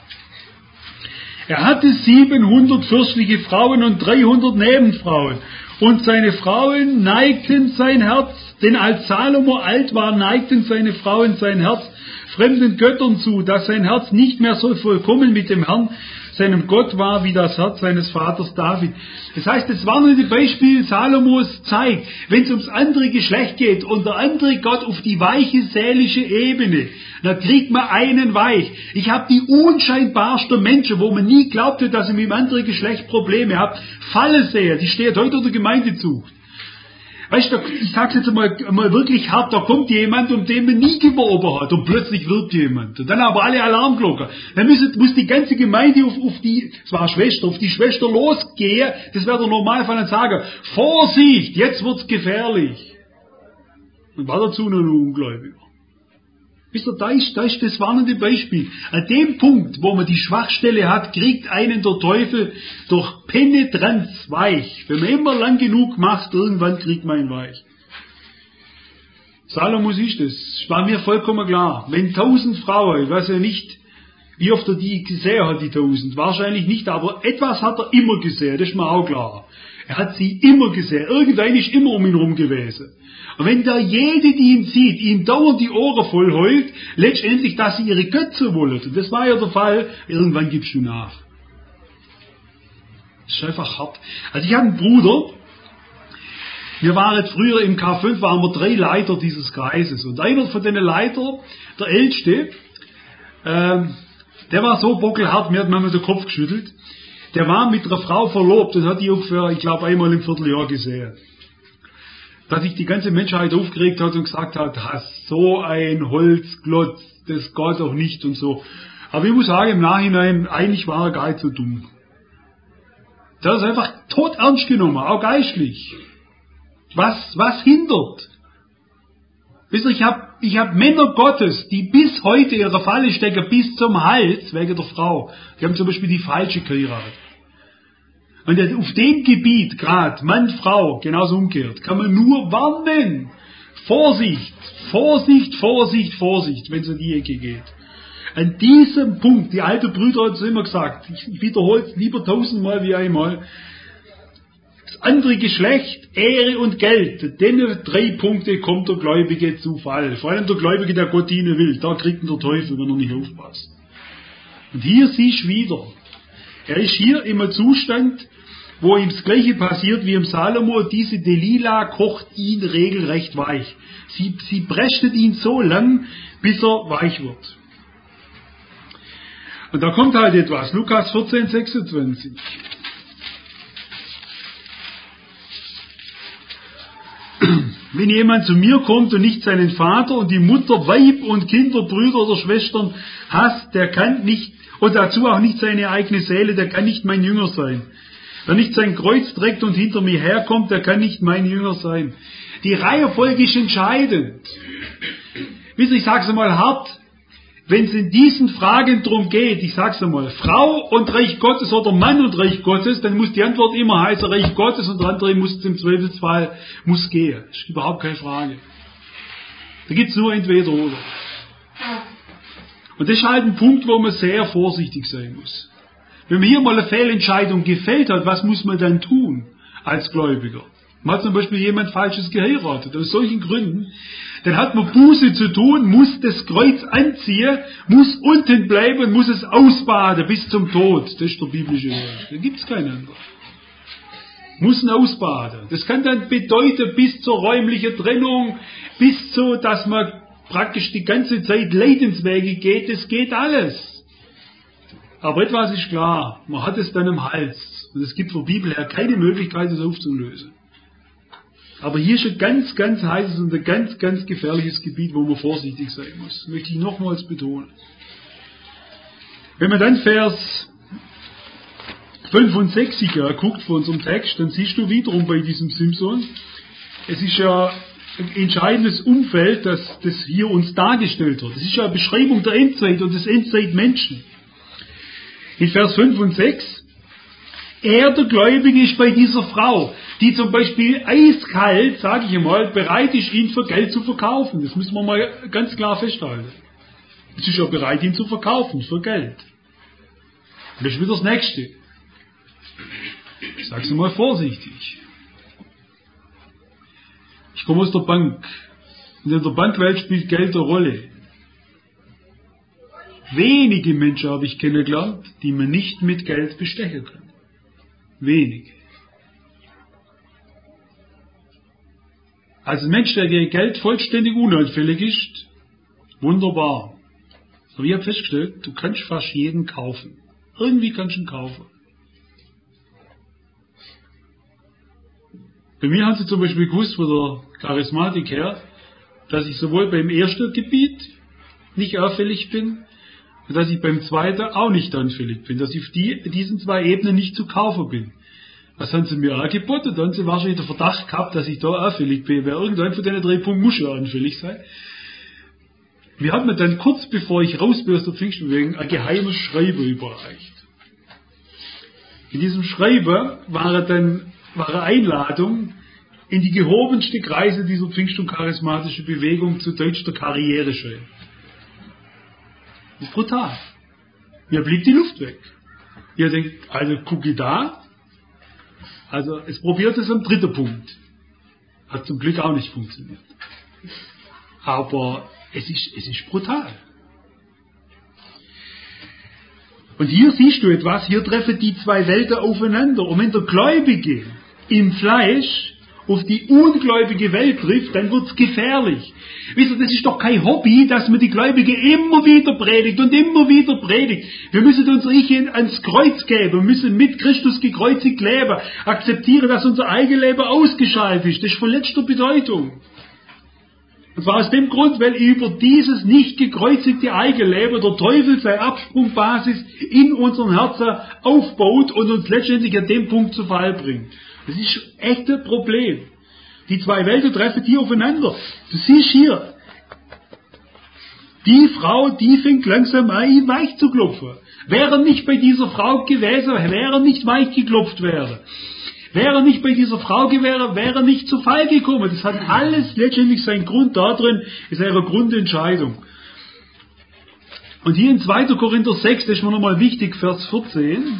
Er hatte siebenhundert fürstliche Frauen und dreihundert Nebenfrauen. Und seine Frauen neigten sein Herz, denn als Salomo alt war, neigten seine Frauen sein Herz fremden Göttern zu, dass sein Herz nicht mehr so vollkommen mit dem Herrn, seinem Gott war, wie das Herz seines Vaters David. Das heißt, es war nur das Beispiel Salomos zeigt, wenn es ums andere Geschlecht geht und der andere Gott auf die weiche seelische Ebene, dann kriegt man einen weich. Ich habe die unscheinbarsten Menschen, wo man nie glaubte, dass sie mit dem anderen Geschlecht Probleme hat, Falle sehen. Die steht heute unter Gemeindezucht. Weißt du, ich sag's jetzt mal, mal wirklich hart, da kommt jemand, um den man nie geworben hat, und plötzlich wirbt jemand. Und dann aber alle Alarmglocken. Dann muss, muss die ganze Gemeinde auf, auf die, es war eine Schwester, auf die Schwester losgehen, das wäre der Normalfall und sagen, Vorsicht, jetzt wird's gefährlich. Und war dazu noch ein Ungläubiger. Wisst ihr, da ist, da ist das warnende Beispiel. An dem Punkt, wo man die Schwachstelle hat, kriegt einen der Teufel durch Penetranz weich. Wenn man immer lang genug macht, irgendwann kriegt man ihn weich. Salomos ist es. War mir vollkommen klar. Wenn tausend Frauen, ich weiß ja nicht, wie oft er die gesehen hat, die tausend. Wahrscheinlich nicht, aber etwas hat er immer gesehen, das ist mir auch klar. Er hat sie immer gesehen. Irgendein ist immer um ihn herum gewesen. Und wenn da jede, die ihn sieht, ihm dauernd die Ohren voll heult, letztendlich, dass sie ihre Götze wollen. Und das war ja der Fall. Irgendwann gibst du nach. Das ist einfach hart. Also ich habe einen Bruder. Wir waren früher im K fünf, waren wir drei Leiter dieses Kreises. Und einer von den Leitern, der Älteste, ähm, der war so bockelhart, mir hat manchmal den Kopf geschüttelt. Der war mit einer Frau verlobt und hat die ungefähr, ich glaube, einmal im Vierteljahr gesehen. Dass sich die ganze Menschheit aufgeregt hat und gesagt hat, hast so ein Holzklotz, das geht doch nicht und so. Aber ich muss sagen, im Nachhinein, eigentlich war er gar nicht so dumm. Der ist einfach tot ernst genommen, auch geistlich. Was, was hindert? Wisst ihr, ich habe ich hab Männer Gottes, die bis heute ihre Falle stecken, bis zum Hals, wegen der Frau. Die haben zum Beispiel die falsche geheiratet. Und auf dem Gebiet, gerade Mann, Frau, genauso umgekehrt, kann man nur warnen. Vorsicht, Vorsicht, Vorsicht, Vorsicht, wenn es in die Ecke geht. An diesem Punkt, die alte Brüder hat es immer gesagt, ich wiederhole es lieber tausendmal wie einmal, das andere Geschlecht, Ehre und Geld, denen drei Punkte kommt der Gläubige zu Fall. Vor allem der Gläubige, der Gott dienen will, da kriegt ihn der Teufel, wenn er nicht aufpasst. Und hier siehst du wieder, er ist hier im Zustand, wo ihm das Gleiche passiert wie im Salomo. Diese Delila kocht ihn regelrecht weich. Sie, sie brästet ihn so lang, bis er weich wird. Und da kommt halt etwas. Lukas vierzehn, sechsundzwanzig. Wenn jemand zu mir kommt und nicht seinen Vater und die Mutter, Weib und Kinder, Brüder oder Schwestern hasst, der kann nicht, und dazu auch nicht seine eigene Seele, der kann nicht mein Jünger sein. Wer nicht sein Kreuz trägt und hinter mir herkommt, der kann nicht mein Jünger sein. Die Reihenfolge ist entscheidend. Wisst ihr, ich sag's einmal hart, wenn es in diesen Fragen drum geht, ich sag's einmal, Frau und Reich Gottes oder Mann und Reich Gottes, dann muss die Antwort immer heißen, Reich Gottes, und der andere muss im Zweifelsfall muss gehen. Das ist überhaupt keine Frage. Da gibt's nur entweder oder. Und das ist halt ein Punkt, wo man sehr vorsichtig sein muss. Wenn man hier mal eine Fehlentscheidung gefällt hat, was muss man dann tun als Gläubiger? Man hat zum Beispiel jemand Falsches geheiratet, aus solchen Gründen. Dann hat man Buße zu tun, muss das Kreuz anziehen, muss unten bleiben, muss es ausbaden bis zum Tod. Das ist der biblische Weg. Da gibt es keinen anderen. Muss ihn ausbaden. Das kann dann bedeuten, bis zur räumlichen Trennung, bis so, dass man praktisch die ganze Zeit Leidenswege geht. Das geht alles. Aber etwas ist klar, man hat es dann im Hals. Und es gibt von der Bibel her keine Möglichkeit, das aufzulösen. Aber hier ist ein ganz, ganz heißes und ein ganz, ganz gefährliches Gebiet, wo man vorsichtig sein muss. Das möchte ich nochmals betonen. Wenn man dann Vers fünfundsechzig guckt von unserem Text, dann siehst du wiederum bei diesem Simson, es ist ja ein entscheidendes Umfeld, das, das hier uns dargestellt wird. Es ist ja eine Beschreibung der Endzeit und des Endzeitmenschen. In Vers fünf und sechs, er, der Gläubige, ist bei dieser Frau, die zum Beispiel eiskalt, sage ich einmal, bereit ist, ihn für Geld zu verkaufen. Das müssen wir mal ganz klar festhalten. Es ist ja bereit, ihn zu verkaufen, für Geld. Und das ist wieder das Nächste. Ich sage es mal vorsichtig. Ich komme aus der Bank. Und in der Bankwelt spielt Geld eine Rolle. Wenige Menschen habe ich kennengelernt, die man nicht mit Geld bestechen kann. Wenige. Also ein Mensch, der gegen Geld vollständig unanfällig ist, wunderbar. Aber ich habe festgestellt, du kannst fast jeden kaufen. Irgendwie kannst du ihn kaufen. Bei mir haben sie zum Beispiel gewusst, von der Charismatik her, dass ich sowohl beim ersten Gebiet nicht auffällig bin, und dass ich beim zweiten auch nicht anfällig bin, dass ich auf die, diesen zwei Ebenen nicht zu kaufen bin. Was haben sie mir angeboten? Dann haben sie wahrscheinlich den Verdacht gehabt, dass ich da auffällig bin, weil irgendwann von den drei Punkten muss ja anfällig sein. Wir haben mir dann kurz bevor ich raus bin aus der Pfingstbewegung ein geheimes Schreiben überreicht. In diesem Schreiben war dann war eine Einladung in die gehobenste Kreise dieser Pfingst- und charismatischen Bewegung, zu Deutsch der Karriereschein. Das ist brutal. Mir blieb die Luft weg. Ihr denkt, also gucke da. Also es probiert es am dritten Punkt. Hat zum Glück auch nicht funktioniert. Aber es ist, es ist brutal. Und hier siehst du etwas, hier treffen die zwei Welten aufeinander. Und wenn der Gläubige im Fleisch auf die ungläubige Welt trifft, dann wird's gefährlich. Wisst ihr, das ist doch kein Hobby, dass man die Gläubige immer wieder predigt und immer wieder predigt. Wir müssen unser Ich ans Kreuz geben, wir müssen mit Christus gekreuzigt leben, akzeptieren, dass unser eigenes Leben ausgeschaltet ist. Das ist von letzter Bedeutung. Und zwar aus dem Grund, weil über dieses nicht gekreuzigte Eigenleben der Teufel seine Absprungbasis in unseren Herzen aufbaut und uns letztendlich an dem Punkt zu Fall bringt. Das ist echt ein Problem. Die zwei Welten treffen die aufeinander. Du siehst hier, die Frau, die fängt langsam an, ihn weich zu klopfen. Wäre nicht bei dieser Frau gewesen, wäre nicht weich geklopft wäre. Wäre nicht bei dieser Frau gewesen, wäre nicht zu Fall gekommen. Das hat alles letztendlich seinen Grund darin, ist ihre Grundentscheidung. Und hier in zweiter Korinther sechs, das ist mir nochmal wichtig, Vers vierzehn.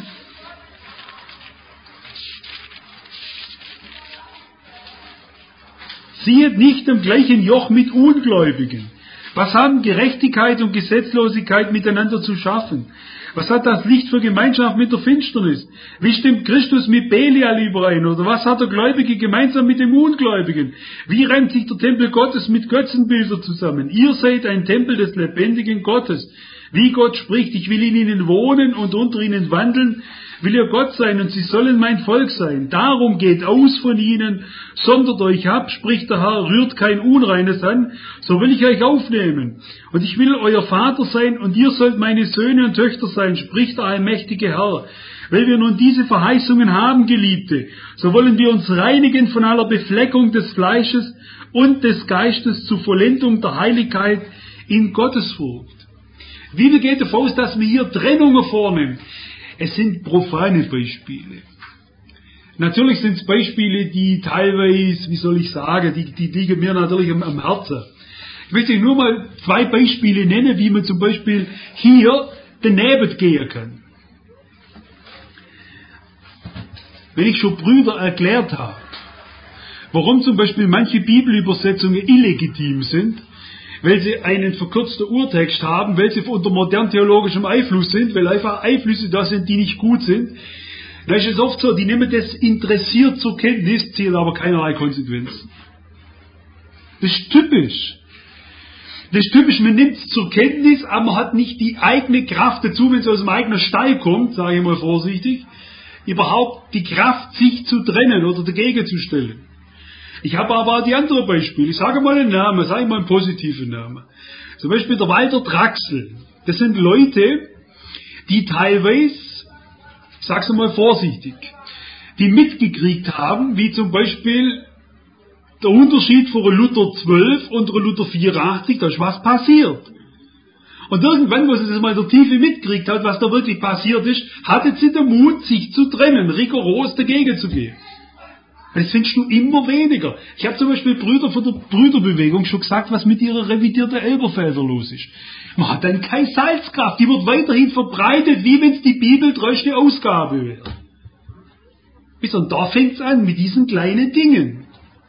Ziehet nicht im gleichen Joch mit Ungläubigen. Was haben Gerechtigkeit und Gesetzlosigkeit miteinander zu schaffen? Was hat das Licht für Gemeinschaft mit der Finsternis? Wie stimmt Christus mit Belial überein? Oder was hat der Gläubige gemeinsam mit dem Ungläubigen? Wie reimt sich der Tempel Gottes mit Götzenbildern zusammen? Ihr seid ein Tempel des lebendigen Gottes. Wie Gott spricht, ich will in ihnen wohnen und unter ihnen wandeln, will ihr Gott sein und sie sollen mein Volk sein. Darum geht aus von ihnen, sondert euch ab, spricht der Herr, rührt kein Unreines an, so will ich euch aufnehmen. Und ich will euer Vater sein und ihr sollt meine Söhne und Töchter sein, spricht der allmächtige Herr. Weil wir nun diese Verheißungen haben, Geliebte, so wollen wir uns reinigen von aller Befleckung des Fleisches und des Geistes zur Vollendung der Heiligkeit in Gottesfurcht. Die Bibel geht davon aus, dass man hier Trennungen vornimmt. Es sind profane Beispiele. Natürlich sind es Beispiele, die teilweise, wie soll ich sagen, die, die liegen mir natürlich am, am Herzen. Ich möchte Ihnen nur mal zwei Beispiele nennen, wie man zum Beispiel hier daneben gehen kann. Wenn ich schon Brüder erklärt habe, warum zum Beispiel manche Bibelübersetzungen illegitim sind, weil sie einen verkürzten Urtext haben, weil sie unter modern theologischem Einfluss sind, weil einfach Einflüsse da sind, die nicht gut sind, dann ist es oft so, die nehmen das interessiert zur Kenntnis, ziehen aber keinerlei Konsequenzen. Das ist typisch. Das ist typisch, man nimmt es zur Kenntnis, aber man hat nicht die eigene Kraft dazu, wenn es aus dem eigenen Stall kommt, sage ich mal vorsichtig, überhaupt die Kraft, sich zu trennen oder dagegen zu stellen. Ich habe aber auch die anderen Beispiele. Ich sage mal einen Namen, sage ich mal einen positiven Namen. Zum Beispiel der Walter Traxel. Das sind Leute, die teilweise, ich sage es mal vorsichtig, die mitgekriegt haben, wie zum Beispiel der Unterschied von Luther zwölf und Luther vierundachtzig, da ist was passiert. Und irgendwann, wo sie das mal in der Tiefe mitgekriegt hat, was da wirklich passiert ist, hatte sie den Mut, sich zu trennen, rigoros dagegen zu gehen. Das findest du immer weniger. Ich habe zum Beispiel Brüder von der Brüderbewegung schon gesagt, was mit ihrer revidierten Elberfelder los ist. Man hat dann keine Salzkraft, die wird weiterhin verbreitet, wie wenn es die Bibel treueste Ausgabe wäre. Bis und da fängt es an, mit diesen kleinen Dingen.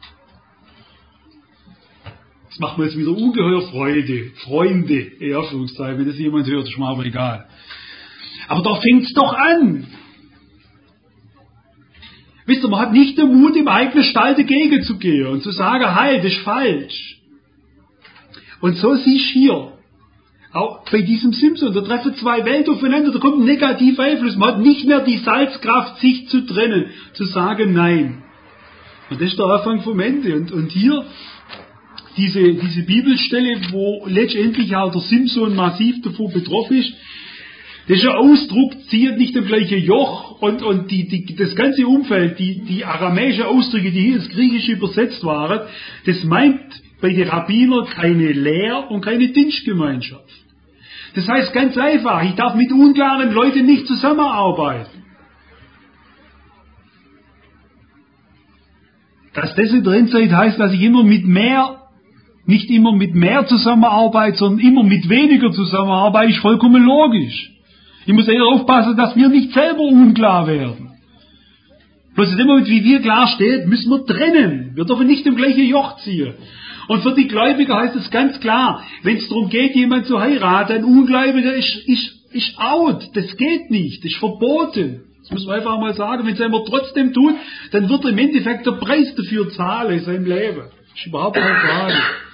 Das macht mir jetzt wieder ungeheuer Freude, Freunde, in Anführungszeichen, wenn das jemand hört, ist mir aber egal. Aber da fängt es doch an. Wisst ihr, man hat nicht den Mut, im eigenen Stall dagegen zu gehen und zu sagen, hey, das ist falsch. Und so siehst du hier, auch bei diesem Simpson, da treffen zwei Welten aufeinander, da kommt ein negativer Einfluss. Man hat nicht mehr die Salzkraft, sich zu trennen, zu sagen Nein. Und das ist der Anfang vom Ende. Und, und hier, diese, diese Bibelstelle, wo letztendlich auch der Simpson massiv davon betroffen ist, das ist ein Ausdruck, zieht nicht am gleichen Joch und, und die, die, das ganze Umfeld, die, die aramäischen Ausdrücke, die hier ins Griechische übersetzt waren, das meint bei den Rabbinern keine Lehr- und keine Dienstgemeinschaft. Das heißt ganz einfach, ich darf mit unklaren Leuten nicht zusammenarbeiten. Dass das in der Endzeit heißt, dass ich immer mit mehr, nicht immer mit mehr zusammenarbeite, sondern immer mit weniger zusammenarbeite, ist vollkommen logisch. Ich muss eher aufpassen, dass wir nicht selber unklar werden. Bloß in dem Moment, wie wir klar steht, müssen wir trennen. Wir dürfen nicht im gleichen Joch ziehen. Und für die Gläubiger heißt es ganz klar, wenn es darum geht, jemanden zu heiraten, ein Ungläubiger ist, ist, ist out. Das geht nicht. Das ist verboten. Das muss man einfach mal sagen. Wenn es jemand trotzdem tut, dann wird er im Endeffekt der Preis dafür zahlen in seinem Leben. Das ist überhaupt keine Frage.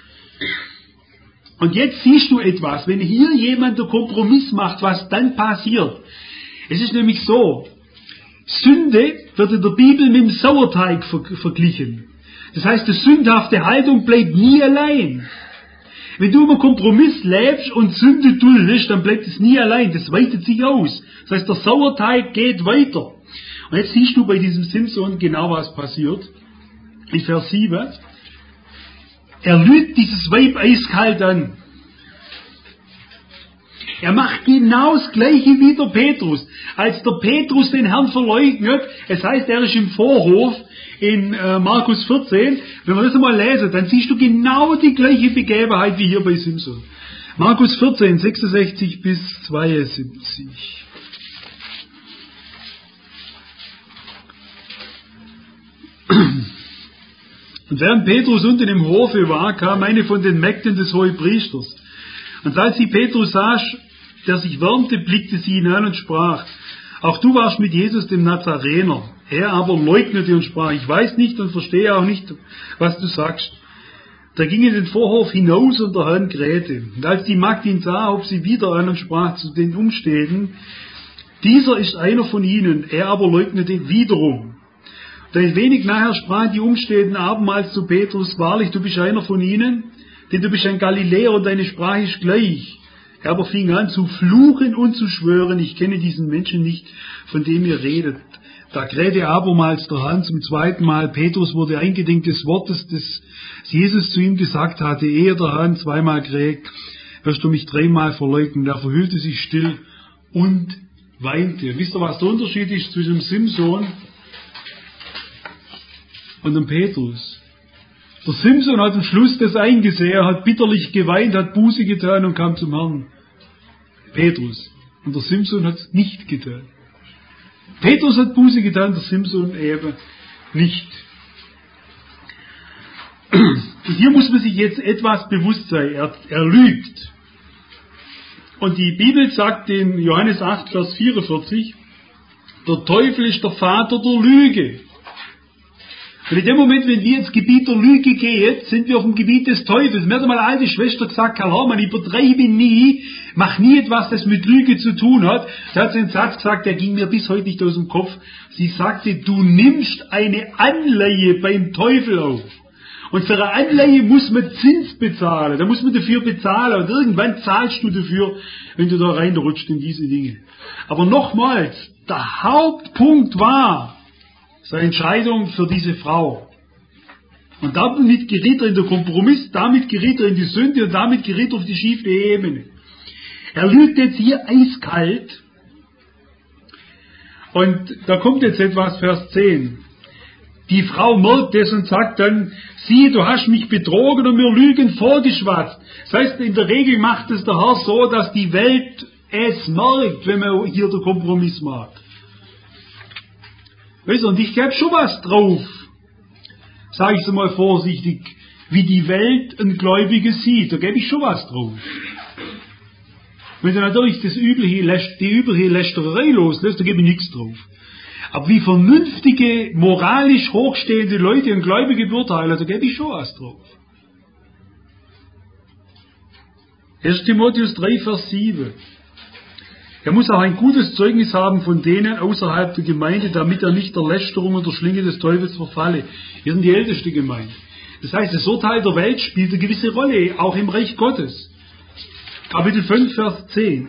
Und jetzt siehst du etwas, wenn hier jemand einen Kompromiss macht, was dann passiert. Es ist nämlich so, Sünde wird in der Bibel mit dem Sauerteig ver- verglichen. Das heißt, die sündhafte Haltung bleibt nie allein. Wenn du über Kompromiss lebst und Sünde duldest, dann bleibt es nie allein, das weitet sich aus. Das heißt, der Sauerteig geht weiter. Und jetzt siehst du bei diesem Simson genau, was passiert. In Vers sieben. Er lügt dieses Weib eiskalt an. Er macht genau das Gleiche wie der Petrus. Als der Petrus den Herrn verleugnet, es heißt, er ist im Vorhof in äh, Markus vierzehn, wenn wir das einmal lesen, dann siehst du genau die gleiche Begebenheit wie hier bei Simson. Markus vierzehn, sechsundsechzig bis zweiundsiebzig. Und während Petrus unten im Hofe war, kam eine von den Mägden des Hohepriesters. Und als sie Petrus sah, der sich wärmte, blickte sie ihn an und sprach, auch du warst mit Jesus dem Nazarener. Er aber leugnete und sprach, ich weiß nicht und verstehe auch nicht, was du sagst. Da ging in den Vorhof hinaus und der Herrn krähte. Und als die Magd ihn sah, hob sie wieder an und sprach zu den Umstehenden, dieser ist einer von ihnen. Er aber leugnete wiederum. Und ein wenig nachher sprachen die Umstehenden abermals zu Petrus, wahrlich, du bist einer von ihnen, denn du bist ein Galiläer und deine Sprache ist gleich. Er aber fing an zu fluchen und zu schwören, ich kenne diesen Menschen nicht, von dem ihr redet. Da krähte abermals der Herr zum zweiten Mal. Petrus wurde eingedenk des Wortes, das Jesus zu ihm gesagt hatte, ehe der Herr zweimal kräht, wirst du mich dreimal verleugnen. Er verhüllte sich still und weinte. Wisst ihr, was der Unterschied ist zwischen dem Simson und dem Petrus? Der Simson hat am Schluss das eingesehen, hat bitterlich geweint, hat Buße getan und kam zum Herrn. Petrus. Und der Simson hat es nicht getan. Petrus hat Buße getan, der Simson eben nicht. Und hier muss man sich jetzt etwas bewusst sein. Er, er lügt. Und die Bibel sagt in Johannes acht, Vers vierundvierzig, der Teufel ist der Vater der Lüge. Und in dem Moment, wenn wir ins Gebiet der Lüge gehen, sind wir auf dem Gebiet des Teufels. Mir hat mal eine alte Schwester gesagt, Karl Hermann, übertreibe nie, mach nie etwas, das mit Lüge zu tun hat. Da hat sie einen Satz gesagt, der ging mir bis heute nicht aus dem Kopf. Sie sagte, du nimmst eine Anleihe beim Teufel auf. Und für eine Anleihe muss man Zins bezahlen, da muss man dafür bezahlen und irgendwann zahlst du dafür, wenn du da reinrutscht in diese Dinge. Aber nochmals, der Hauptpunkt war seine Entscheidung für diese Frau. Und damit geriet er in den Kompromiss, damit geriet er in die Sünde und damit geriet er auf die schiefe Ebene. Er lügt jetzt hier eiskalt. Und da kommt jetzt etwas, Vers zehn. Die Frau merkt das und sagt dann, sieh, du hast mich betrogen und mir Lügen vorgeschwatzt. Das heißt, in der Regel macht es der Herr so, dass die Welt es merkt, wenn man hier den Kompromiss macht. Weißt du, und ich gebe schon was drauf, sage ich es mal vorsichtig, wie die Welt ein Gläubiger sieht, da gebe ich schon was drauf. Wenn du natürlich das übliche, die übliche Lästererei loslässt, da gebe ich nichts drauf. Aber wie vernünftige, moralisch hochstehende Leute und Gläubige beurteilen, da gebe ich schon was drauf. erster Timotheus drei, Vers sieben. Er muss auch ein gutes Zeugnis haben von denen außerhalb der Gemeinde, damit er nicht der Lästerung und der Schlinge des Teufels verfalle. Hier sind die älteste Gemeinde. Das heißt, das Urteil der Welt spielt eine gewisse Rolle, auch im Reich Gottes. Kapitel fünf, Vers zehn.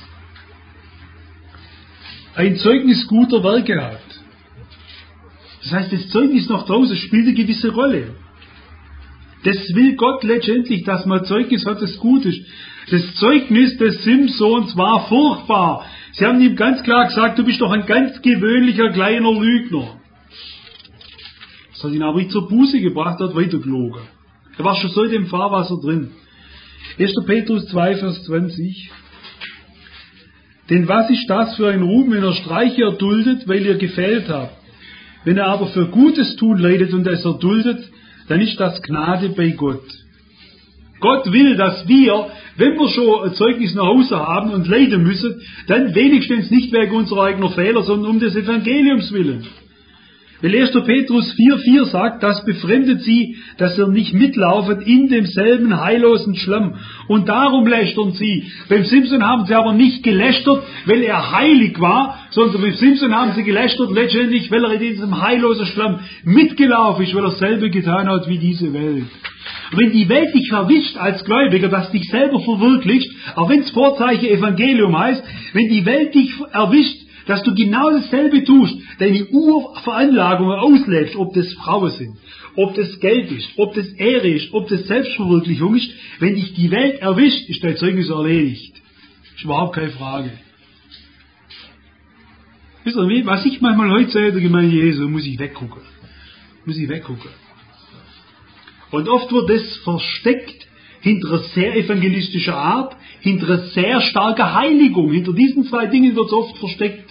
Ein Zeugnis guter Werke hat. Das heißt, das Zeugnis nach draußen spielt eine gewisse Rolle. Das will Gott letztendlich, dass man Zeugnis hat, das gut ist. Das Zeugnis des Simsons war furchtbar. Sie haben ihm ganz klar gesagt, du bist doch ein ganz gewöhnlicher kleiner Lügner. Das hat ihn aber nicht zur Buße gebracht, er hat weitergelogen. Er war schon so in dem Fahrwasser drin. erster Petrus zwei, Vers zwanzig. Denn was ist das für ein Ruhm, wenn er Streiche erduldet, weil ihr gefällt habt? Wenn er aber für Gutes tun leidet und es erduldet, dann ist das Gnade bei Gott. Gott will, dass wir, wenn wir schon ein Zeugnis nach Hause haben und leiden müssen, dann wenigstens nicht wegen unserer eigenen Fehler, sondern um des Evangeliums willen. Weil erster Petrus vier, vier sagt, das befremdet sie, dass sie nicht mitlaufen in demselben heillosen Schlamm. Und darum lästern sie. Beim Simson haben sie aber nicht gelästert, weil er heilig war, sondern beim Simson haben sie gelästert letztendlich, weil er in diesem heillosen Schlamm mitgelaufen ist, weil er selber getan hat wie diese Welt. Und wenn die Welt dich erwischt als Gläubiger, dass dich selber verwirklicht, auch wenn es Vorzeichen Evangelium heißt, wenn die Welt dich erwischt, dass du genau dasselbe tust, deine Urveranlagungen auslebst, ob das Frauen sind, ob das Geld ist, ob das Ehre ist, ob das Selbstverwirklichung ist, wenn dich die Welt erwischt, ist dein Zeugnis erledigt. Ist überhaupt keine Frage. Wisst ihr, was ich manchmal heute sage, der Gemeinde Jesu, muss ich weggucken. Muss ich weggucken. Und oft wird das versteckt hinter einer sehr evangelistischer Art, hinter einer sehr starken Heiligung. Hinter diesen zwei Dingen wird es oft versteckt.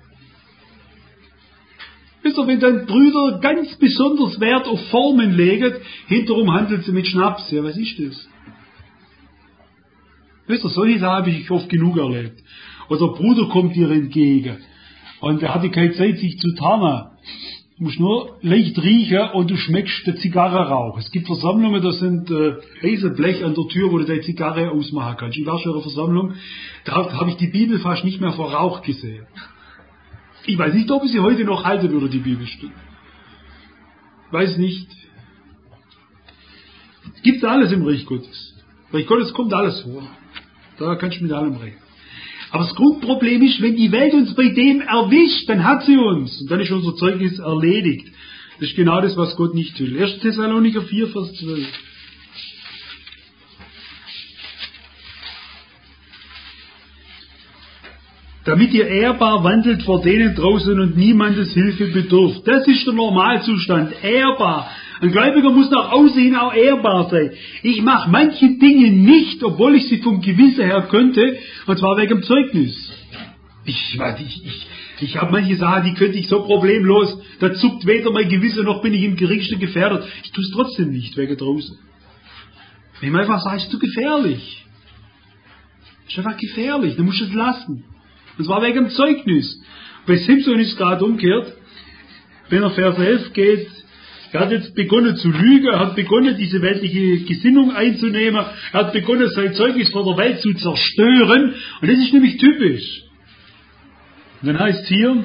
Wisst ihr, wenn dann Brüder ganz besonders Wert auf Formen legen, hinterrum handelt sie mit Schnaps. Ja, was ist das? Wisst ihr, solche Sachen habe ich oft genug erlebt. Oder der Bruder kommt dir entgegen und er hatte keine Zeit, sich zu tarnen. Du musst nur leicht riechen und du schmeckst den Zigarrenrauch. Es gibt Versammlungen, da sind äh, Riesenblech an der Tür, wo du deine Zigarre ausmachen kannst. Ich war schon in einer Versammlung, da habe ich die Bibel fast nicht mehr vor Rauch gesehen. Ich weiß nicht, ob ich sie heute noch halten würde, die Bibelstelle. Weiß nicht. Es gibt alles im Reich Gottes. Im Reich Gottes kommt alles vor. Da kannst du mit allem rechnen. Aber das Grundproblem ist, wenn die Welt uns bei dem erwischt, dann hat sie uns. Und dann ist unser Zeugnis erledigt. Das ist genau das, was Gott nicht will. erster Thessalonicher vier, Vers zwölf. damit ihr ehrbar wandelt vor denen draußen und niemandes Hilfe bedürft. Das ist der Normalzustand, ehrbar. Ein Gläubiger muss nach außen hin auch ehrbar sein. Ich mache manche Dinge nicht, obwohl ich sie vom Gewissen her könnte, und zwar wegen dem Zeugnis. Ich, ich, ich, ich habe manche Sachen, die könnte ich so problemlos, da zuckt weder mein Gewissen, noch bin ich im geringsten gefährdet. Ich tue es trotzdem nicht, wegen draußen. Wenn man einfach sagt, es ist zu gefährlich. Es ist einfach gefährlich, dann musst du es lassen. Und zwar wegen dem Zeugnis. Bei Simson ist es gerade umgekehrt. Wenn er Vers elf geht, er hat jetzt begonnen zu lügen, er hat begonnen, diese weltliche Gesinnung einzunehmen, er hat begonnen, sein Zeugnis vor der Welt zu zerstören. Und das ist nämlich typisch. Und dann heißt es hier,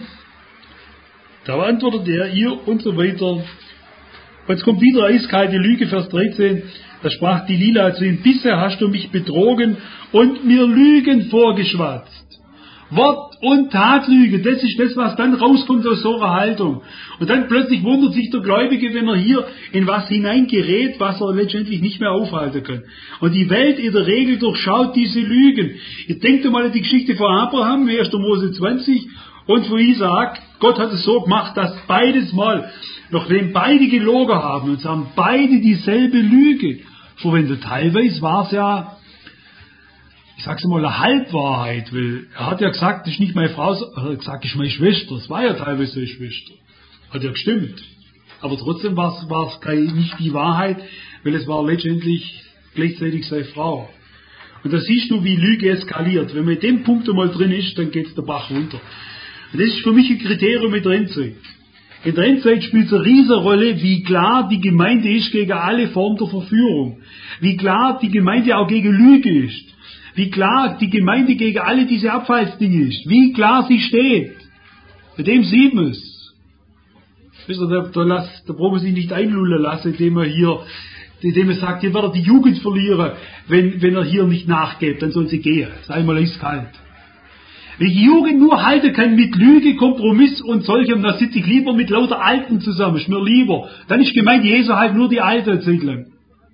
da antwortet er, ihr und so weiter. Und jetzt kommt wieder eiskalte Lüge, Vers dreizehn. Da sprach die Lila zu ihm, bisher hast du mich betrogen und mir Lügen vorgeschwatzt. Wort- und Tatlüge, das ist das, was dann rauskommt aus so einer Haltung. Und dann plötzlich wundert sich der Gläubige, wenn er hier in was hineingerät, was er letztendlich nicht mehr aufhalten kann. Und die Welt in der Regel durchschaut diese Lügen. Ihr denkt mal an die Geschichte von Abraham, erster Mose zwanzig, und von Isaak. Gott hat es so gemacht, dass beides Mal, nachdem beide gelogen haben, und sie haben beide dieselbe Lüge verwendet. Teilweise war es ja, ich sag's mal, eine Halbwahrheit, weil er hat ja gesagt, das ist nicht meine Frau, er hat gesagt, das ist meine Schwester. Es war ja teilweise seine Schwester. Hat ja gestimmt. Aber trotzdem war es, war es nicht die Wahrheit, weil es war letztendlich gleichzeitig seine Frau. Und da siehst du, wie Lüge eskaliert. Wenn man in dem Punkt einmal drin ist, dann geht's der Bach runter. Und das ist für mich ein Kriterium in der Endzeit. In der Endzeit spielt es eine riesige Rolle, wie klar die Gemeinde ist gegen alle Formen der Verführung. Wie klar die Gemeinde auch gegen Lüge ist. Wie klar die Gemeinde gegen alle diese Abfallsdinge ist. Wie klar sie steht. Bei dem sieht man es. Wisst ihr, da, da, lass, da braucht man sich nicht einlullen lassen, indem er hier, indem er sagt, ihr werdet die Jugend verlieren, wenn, wenn er hier nicht nachgebt, dann soll sie gehen. Sei mal eiskalt. Wenn ich die Jugend nur halten kann mit Lüge, Kompromiss und solchem, dann sitze ich lieber mit lauter Alten zusammen, ist mir lieber. Dann ist Gemeinde Jesu halt nur die Alte Zeit lang.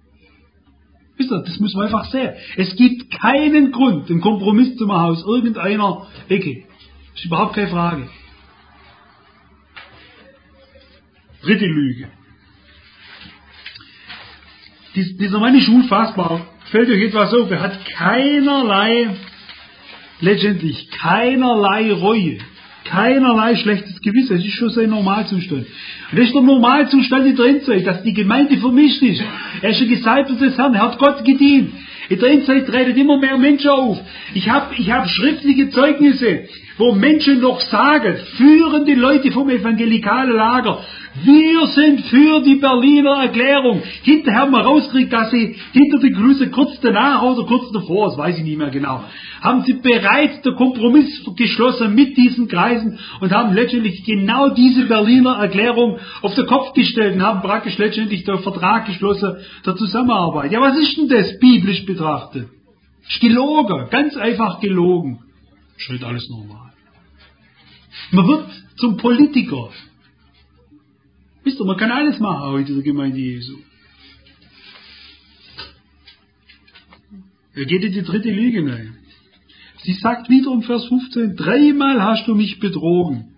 Wisst ihr, das muss man einfach sehen. Es gibt keinen Grund, einen Kompromiss zu machen aus irgendeiner Ecke. Das ist überhaupt keine Frage. Dritte Lüge. Dies, dieser Mann ist unfassbar. Fällt euch etwas auf, er hat keinerlei, letztendlich keinerlei Reue, keinerlei schlechtes Gewissen. Das ist schon sein Normalzustand. Und das ist der Normalzustand in der Endzeit, dass die Gemeinde vermischt ist. Er ist ein Gesalbter des Herrn, er hat Gott gedient. In der Endzeit treten immer mehr Menschen auf. Ich habe ich hab schriftliche Zeugnisse, wo Menschen noch sagen, führende Leute vom evangelikalen Lager, wir sind für die Berliner Erklärung. Hinterher haben wir rausgekriegt, dass sie hinter der Grüße kurz danach oder kurz davor, das weiß ich nicht mehr genau, haben sie bereits den Kompromiss geschlossen mit diesen Kreisen und haben letztendlich genau diese Berliner Erklärung auf den Kopf gestellt und haben praktisch letztendlich den Vertrag geschlossen der Zusammenarbeit. Ja, was ist denn das biblisch betrachtet? Ist gelogen, ganz einfach gelogen. Ist nicht alles normal. Man wird zum Politiker. Wisst ihr, man kann alles machen heute in der Gemeinde Jesu. Er geht in die dritte Lüge rein. Sie sagt wieder um Vers fünfzehn, dreimal hast du mich betrogen.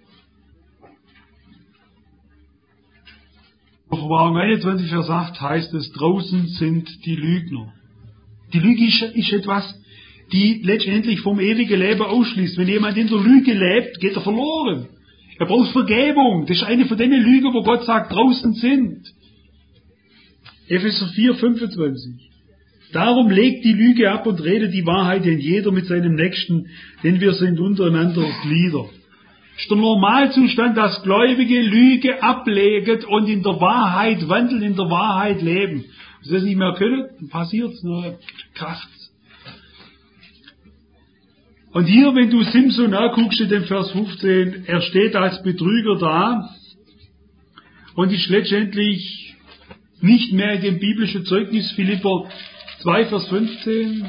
Offenbarung einundzwanzig, Vers acht heißt es, draußen sind die Lügner. Die Lüge ist, ist etwas, die letztendlich vom ewigen Leben ausschließt. Wenn jemand in der Lüge lebt, geht er verloren. Er braucht Vergebung. Das ist eine von den Lügen, wo Gott sagt, draußen sind. Epheser vier, fünfundzwanzig. Darum legt die Lüge ab und redet die Wahrheit, denn jeder mit seinem Nächsten, denn wir sind untereinander Glieder. Das ist der Normalzustand, dass Gläubige Lüge ablegen und in der Wahrheit wandeln, in der Wahrheit leben. Wenn sie das nicht mehr können, dann passiert's, ne? Kraft's. Und hier, wenn du Simson anguckst in dem Vers fünfzehn, er steht als Betrüger da und ist letztendlich nicht mehr in dem biblischen Zeugnis, Philipper zwei, Vers fünfzehn.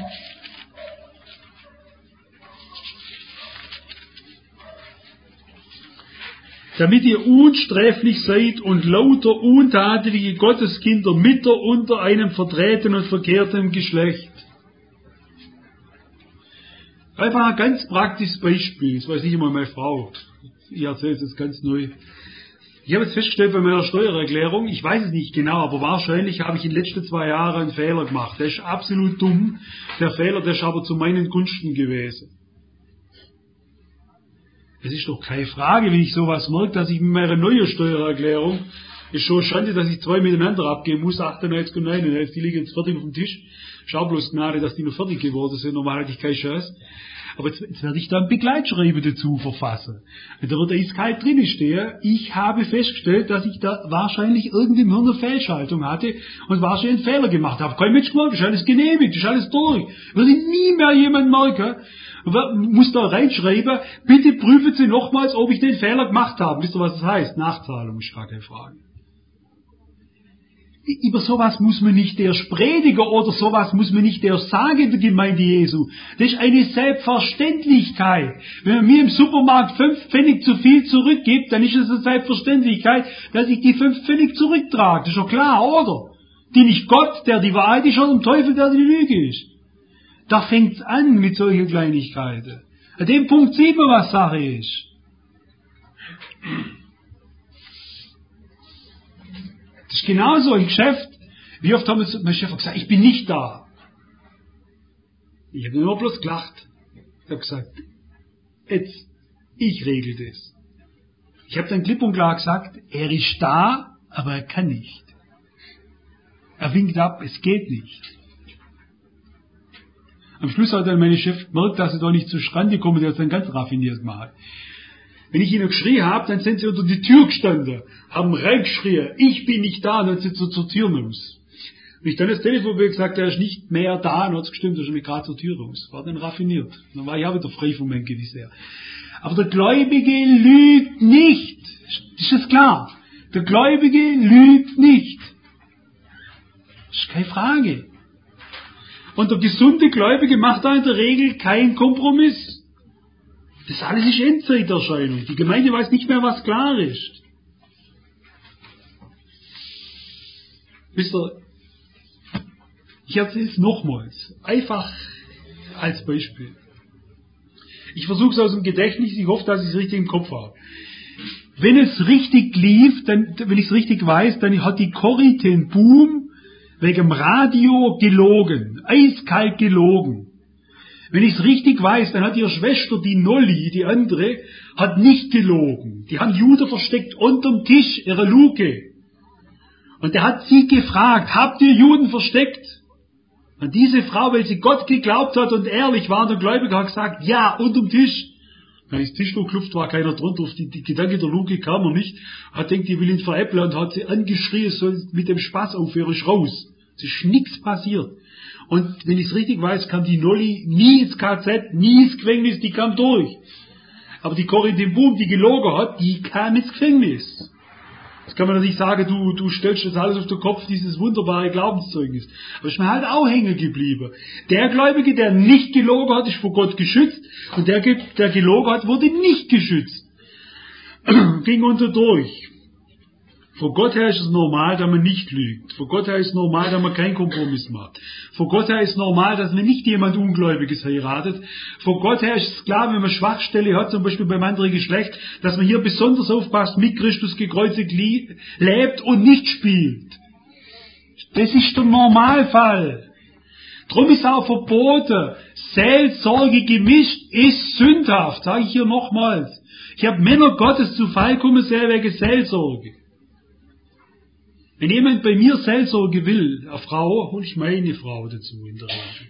Damit ihr unsträflich seid und lauter untadelige Gotteskinder Mütter unter einem verdrehten und verkehrten Geschlecht. Einfach ein ganz praktisches Beispiel. Das weiß nicht immer meine Frau. Ich erzähle es jetzt ganz neu. Ich habe jetzt festgestellt bei meiner Steuererklärung, ich weiß es nicht genau, aber wahrscheinlich habe ich in den letzten zwei Jahren einen Fehler gemacht. Der ist absolut dumm. Der Fehler, der ist aber zu meinen Gunsten gewesen. Es ist doch keine Frage, wenn ich sowas merke, dass ich mit meiner neuen Steuererklärung, ist schon Schande, dass ich zwei miteinander abgeben muss, achtundneunzig und neunundneunzig, die liegen jetzt fertig auf dem Tisch. Schau bloß Gnade, dass die noch fertig geworden sind, normal hätte ich keine Chance. Aber jetzt, jetzt werde ich da ein Begleitschreiben dazu verfassen. Und da wird eiskalt drin stehen, ich habe festgestellt, dass ich da wahrscheinlich irgendwie nur eine Fehlschaltung hatte und wahrscheinlich einen Fehler gemacht habe. Kein Mensch gemerkt, ist alles genehmigt, ist alles durch. Würde nie mehr jemand merken. Muss da reinschreiben, bitte prüfen Sie nochmals, ob ich den Fehler gemacht habe. Wisst ihr, was das heißt? Nachzahlung ist gar keine Frage. Über sowas muss man nicht erst predigen oder sowas muss man nicht erst sagen in der Gemeinde Jesu. Das ist eine Selbstverständlichkeit. Wenn man mir im Supermarkt fünf Pfennig zu viel zurückgibt, dann ist es eine Selbstverständlichkeit, dass ich die fünf Pfennig zurücktrage. Das ist doch klar, oder? Die nicht Gott, der die Wahrheit ist, oder dem Teufel, der die Lüge ist. Da fängt's an mit solchen Kleinigkeiten. An dem Punkt sieht man, was Sache ist. Das ist genauso im Geschäft. Wie oft haben wir mein Chef gesagt, ich bin nicht da. Ich habe nur bloß gelacht. Ich habe gesagt, jetzt, ich regel das. Ich habe dann klipp und klar gesagt, er ist da, aber er kann nicht. Er winkt ab, es geht nicht. Am Schluss hat dann mein Chef gemerkt, dass sie da nicht zustande kommen, der hat es dann ganz raffiniert gemacht. Wenn ich ihnen geschrien habe, dann sind sie unter die Tür gestanden, haben reingeschrien, ich bin nicht da, und dann sind sie zur Tür raus. Wenn ich dann das Telefon habe gesagt, er ist nicht mehr da, dann hat es gestimmt, er ist nämlich gerade zur Tür raus. War dann raffiniert. Dann war ich auch wieder frei von meinem Gewissen her. Aber der Gläubige lügt nicht. Ist das klar? Der Gläubige lügt nicht. Das ist keine Frage. Und der gesunde Gläubige macht da in der Regel keinen Kompromiss. Das alles ist Endzeiterscheinung. Die Gemeinde weiß nicht mehr, was klar ist. Wisst ihr, ich erzähle es nochmals. Einfach als Beispiel. Ich versuche es aus dem Gedächtnis, ich hoffe, dass ich es richtig im Kopf habe. Wenn es richtig lief, dann, wenn ich es richtig weiß, dann hat die Corrie ten Boom wegen dem Radio gelogen. Eiskalt gelogen. Wenn ich es richtig weiß, dann hat ihre Schwester, die Nolli, die andere, hat nicht gelogen. Die haben Juden versteckt unterm Tisch, ihre Luke. Und er hat sie gefragt, habt ihr Juden versteckt? Und diese Frau, weil sie Gott geglaubt hat und ehrlich war, der Gläubige hat gesagt, ja, unterm Tisch. Dann ist Tisch gekluft, war keiner drunter, auf die, die Gedanke der Luke kam er nicht. Hat denkt, die will ihn veräppeln und hat sie angeschrien, soll mit dem Spaß aufhören, ist raus. Es ist nichts passiert. Und wenn ich es richtig weiß, kam die Nolli nie ins K Z, nie ins Gefängnis, die kam durch. Aber die Corrie ten Boom, die gelogen hat, die kam ins Gefängnis. Das kann man ja nicht sagen, du, du stellst das alles auf den Kopf, dieses wunderbare Glaubenszeugnis. Aber ist mir halt auch hängen geblieben. Der Gläubige, der nicht gelogen hat, ist vor Gott geschützt. Und der, der gelogen hat, wurde nicht geschützt. Ging unter durch. Vor Gott her ist es normal, dass man nicht lügt. Vor Gott her ist es normal, dass man keinen Kompromiss macht. Vor Gott her ist es normal, dass man nicht jemand Ungläubiges heiratet. Vor Gott her ist es klar, wenn man Schwachstelle hat, zum Beispiel beim anderen Geschlecht, dass man hier besonders aufpasst, mit Christus gekreuzigt lebt und nicht spielt. Das ist der Normalfall. Drum ist auch verboten. Seelsorge gemischt ist sündhaft, sage ich hier nochmals. Ich habe Männer Gottes zu Fall kommen sehen wegen Seelsorge. Wenn jemand bei mir Seelsorge will, eine Frau, hole ich meine Frau dazu in der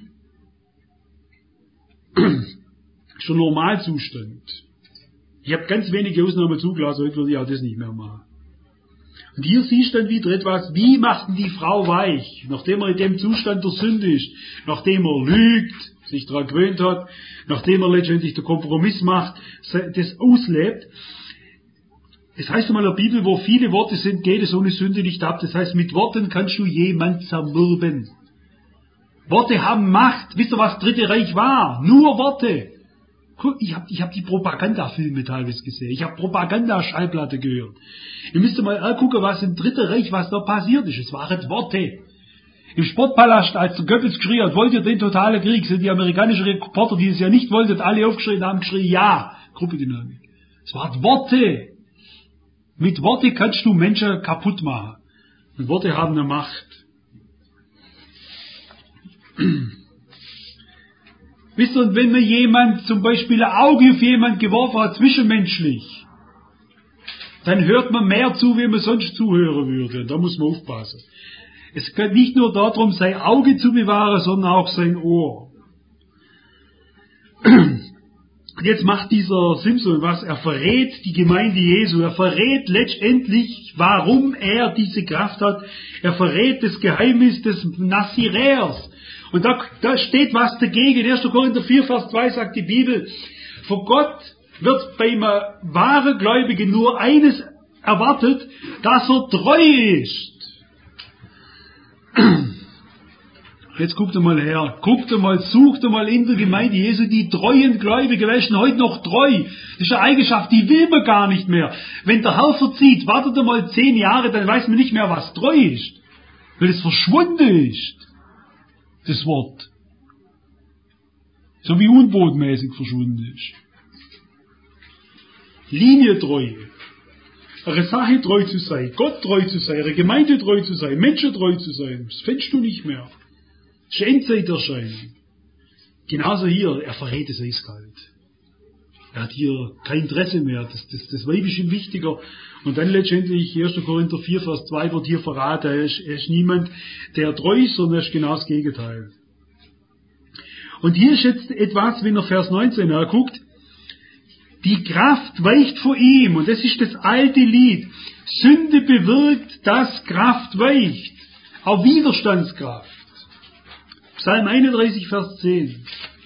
Regel. Schon Normalzustand. Ich habe ganz wenige Ausnahmen zugelassen, heute würde ich auch das nicht mehr machen. Und hier siehst du dann wieder etwas, wie macht denn die Frau weich, nachdem er in dem Zustand der Sünde ist, nachdem er lügt, sich daran gewöhnt hat, nachdem er letztendlich den Kompromiss macht, das auslebt. Es heißt einmal in der Bibel, wo viele Worte sind, geht es ohne Sünde nicht ab. Das heißt, mit Worten kannst du jemand zermürben. Worte haben Macht. Wisst ihr, was Dritte Reich war? Nur Worte. Ich habe ich hab die Propagandafilme teilweise gesehen. Ich habe Propaganda-Schallplatte gehört. Ihr müsst mal angucken, was im Dritten Reich, was da passiert ist. Es waren Worte. Im Sportpalast, als der Goebbels geschrien hat, wollt ihr den totalen Krieg, sind die amerikanischen Reporter, die es ja nicht wollten, alle aufgeschrien haben, geschrien, ja, Gruppendynamik. Es waren Worte. Mit Worte kannst du Menschen kaputt machen. Und Worte haben eine Macht. Wisst ihr, und wenn mir jemand zum Beispiel ein Auge auf jemand geworfen hat, zwischenmenschlich, dann hört man mehr zu, wie man sonst zuhören würde. Da muss man aufpassen. Es geht nicht nur darum, sein Auge zu bewahren, sondern auch sein Ohr. Und jetzt macht dieser Simson was? Er verrät die Gemeinde Jesu. Er verrät letztendlich, warum er diese Kraft hat. Er verrät das Geheimnis des Naziräers. Und da, da steht was dagegen. In erster Korinther vier, Vers zwei sagt die Bibel, vor Gott wird beim wahren Gläubigen nur eines erwartet, dass er treu ist. Jetzt guckt mal her, guckt mal, sucht mal in der Gemeinde Jesu die treuen Gläubigen. Wer ist denn heute noch treu? Das ist eine Eigenschaft, die will man gar nicht mehr. Wenn der Herr verzieht, wartet mal zehn Jahre, dann weiß man nicht mehr, was treu ist. Weil es verschwunden ist, das Wort. So wie unbotmäßig verschwunden ist. Linientreue. Eure Sache treu zu sein, Gott treu zu sein, eure Gemeinde treu zu sein, Menschen treu zu sein, das findest du nicht mehr. Das ist Endzeiterscheinung. Genauso hier, er verrät es eiskalt. Er hat hier kein Interesse mehr, das, das, das Weib ist ihm wichtiger. Und dann letztendlich, erster Korinther vier, Vers zwei wird hier verraten, er ist, er ist niemand, der treu ist, sondern er ist genau das Gegenteil. Und hier ist jetzt etwas, wenn er Vers neunzehn anguckt, die Kraft weicht vor ihm, und das ist das alte Lied. Sünde bewirkt, dass Kraft weicht. Auch Widerstandskraft. Psalm einunddreißig, Vers zehn.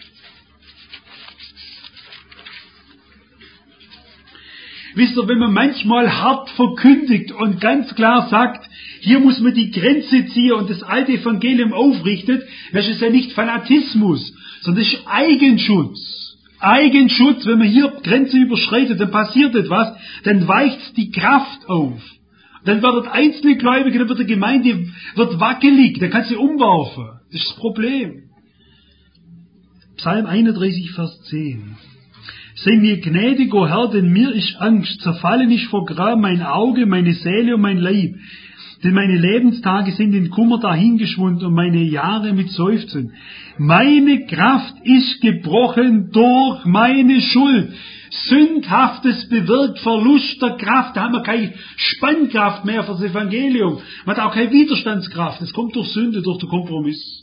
Wisst ihr, wenn man manchmal hart verkündigt und ganz klar sagt, hier muss man die Grenze ziehen und das alte Evangelium aufrichtet, das ist ja nicht Fanatismus, sondern das ist Eigenschutz. Eigenschutz, wenn man hier Grenze überschreitet, dann passiert etwas, dann weicht die Kraft auf. Dann wird einzelne Gläubige, dann wird die Gemeinde wird wackelig, dann kann sie umwerfen. Das ist das Problem. Psalm einunddreißig, Vers zehn. Sei mir gnädig, o Herr, denn mir ist Angst, zerfallen ich vor Gram mein Auge, meine Seele und mein Leib. Denn meine Lebenstage sind in Kummer dahingeschwunden und meine Jahre mit Seufzen. Meine Kraft ist gebrochen durch meine Schuld. Sündhaftes bewirkt Verlust der Kraft. Da haben wir keine Spannkraft mehr für das Evangelium. Man hat auch keine Widerstandskraft. Das kommt durch Sünde, durch den Kompromiss.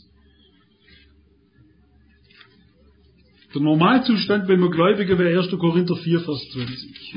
Der Normalzustand, wenn man Gläubiger wäre, erster Korinther vier, Vers zwanzig.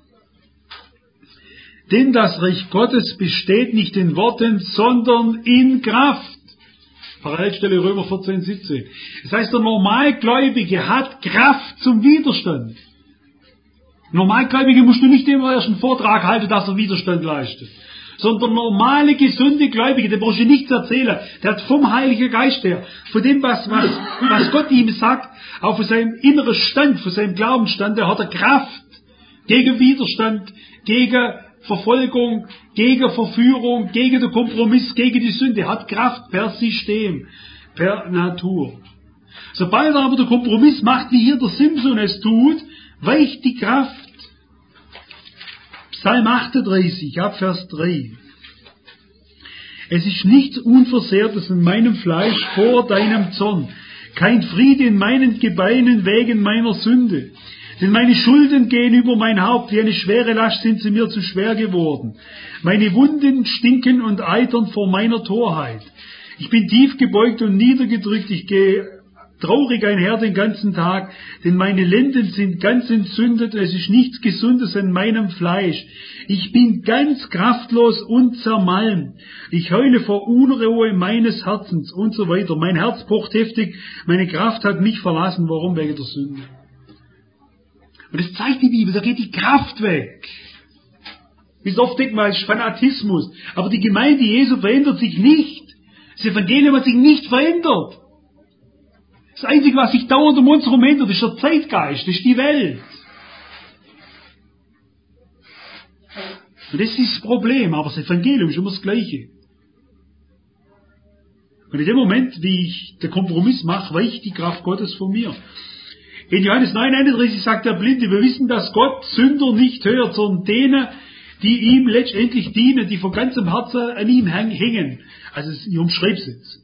Denn das Reich Gottes besteht nicht in Worten, sondern in Kraft. Parallelstelle Römer vierzehn, siebzehn. Das heißt, der Normalgläubige hat Kraft zum Widerstand. Normalgläubige musst du nicht immer erst einen Vortrag halten, dass er Widerstand leistet. Sondern normale, gesunde Gläubige, der brauchst du nichts erzählen. Der hat vom Heiligen Geist her, von dem, was, was, was Gott ihm sagt, auch von seinem inneren Stand, von seinem Glaubensstand, der hat er Kraft gegen Widerstand, gegen Verfolgung, gegen Verführung, gegen den Kompromiss, gegen die Sünde, hat Kraft per System, per Natur. Sobald er aber den Kompromiss macht, wie hier der Simson es tut, weicht die Kraft. Psalm achtunddreißig, ab Vers drei. Es ist nichts Unversehrtes in meinem Fleisch vor deinem Zorn, kein Friede in meinen Gebeinen wegen meiner Sünde. Denn meine Schulden gehen über mein Haupt, wie eine schwere Last sind sie mir zu schwer geworden. Meine Wunden stinken und eitern vor meiner Torheit. Ich bin tief gebeugt und niedergedrückt, ich gehe traurig einher den ganzen Tag, denn meine Lenden sind ganz entzündet, es ist nichts Gesundes an meinem Fleisch. Ich bin ganz kraftlos und zermalmt. Ich heule vor Unruhe meines Herzens und so weiter. Mein Herz pocht heftig, meine Kraft hat mich verlassen. Warum? Wegen der Sünde. Und das zeigt die Bibel, da geht die Kraft weg. Wie so oft denkt man, es ist Fanatismus. Aber die Gemeinde Jesu verändert sich nicht. Das Evangelium hat sich nicht verändert. Das Einzige, was sich dauernd um uns herum ändert, ist der Zeitgeist, das ist die Welt. Und das ist das Problem, aber das Evangelium ist immer das Gleiche. Und in dem Moment, wie ich den Kompromiss mache, weicht die Kraft Gottes von mir. In Johannes neun einunddreißig sagt der Blinde, wir wissen, dass Gott Sünder nicht hört, sondern denen, die ihm letztendlich dienen, die von ganzem Herzen an ihm hängen. Also es ist ihr Schreibsitz.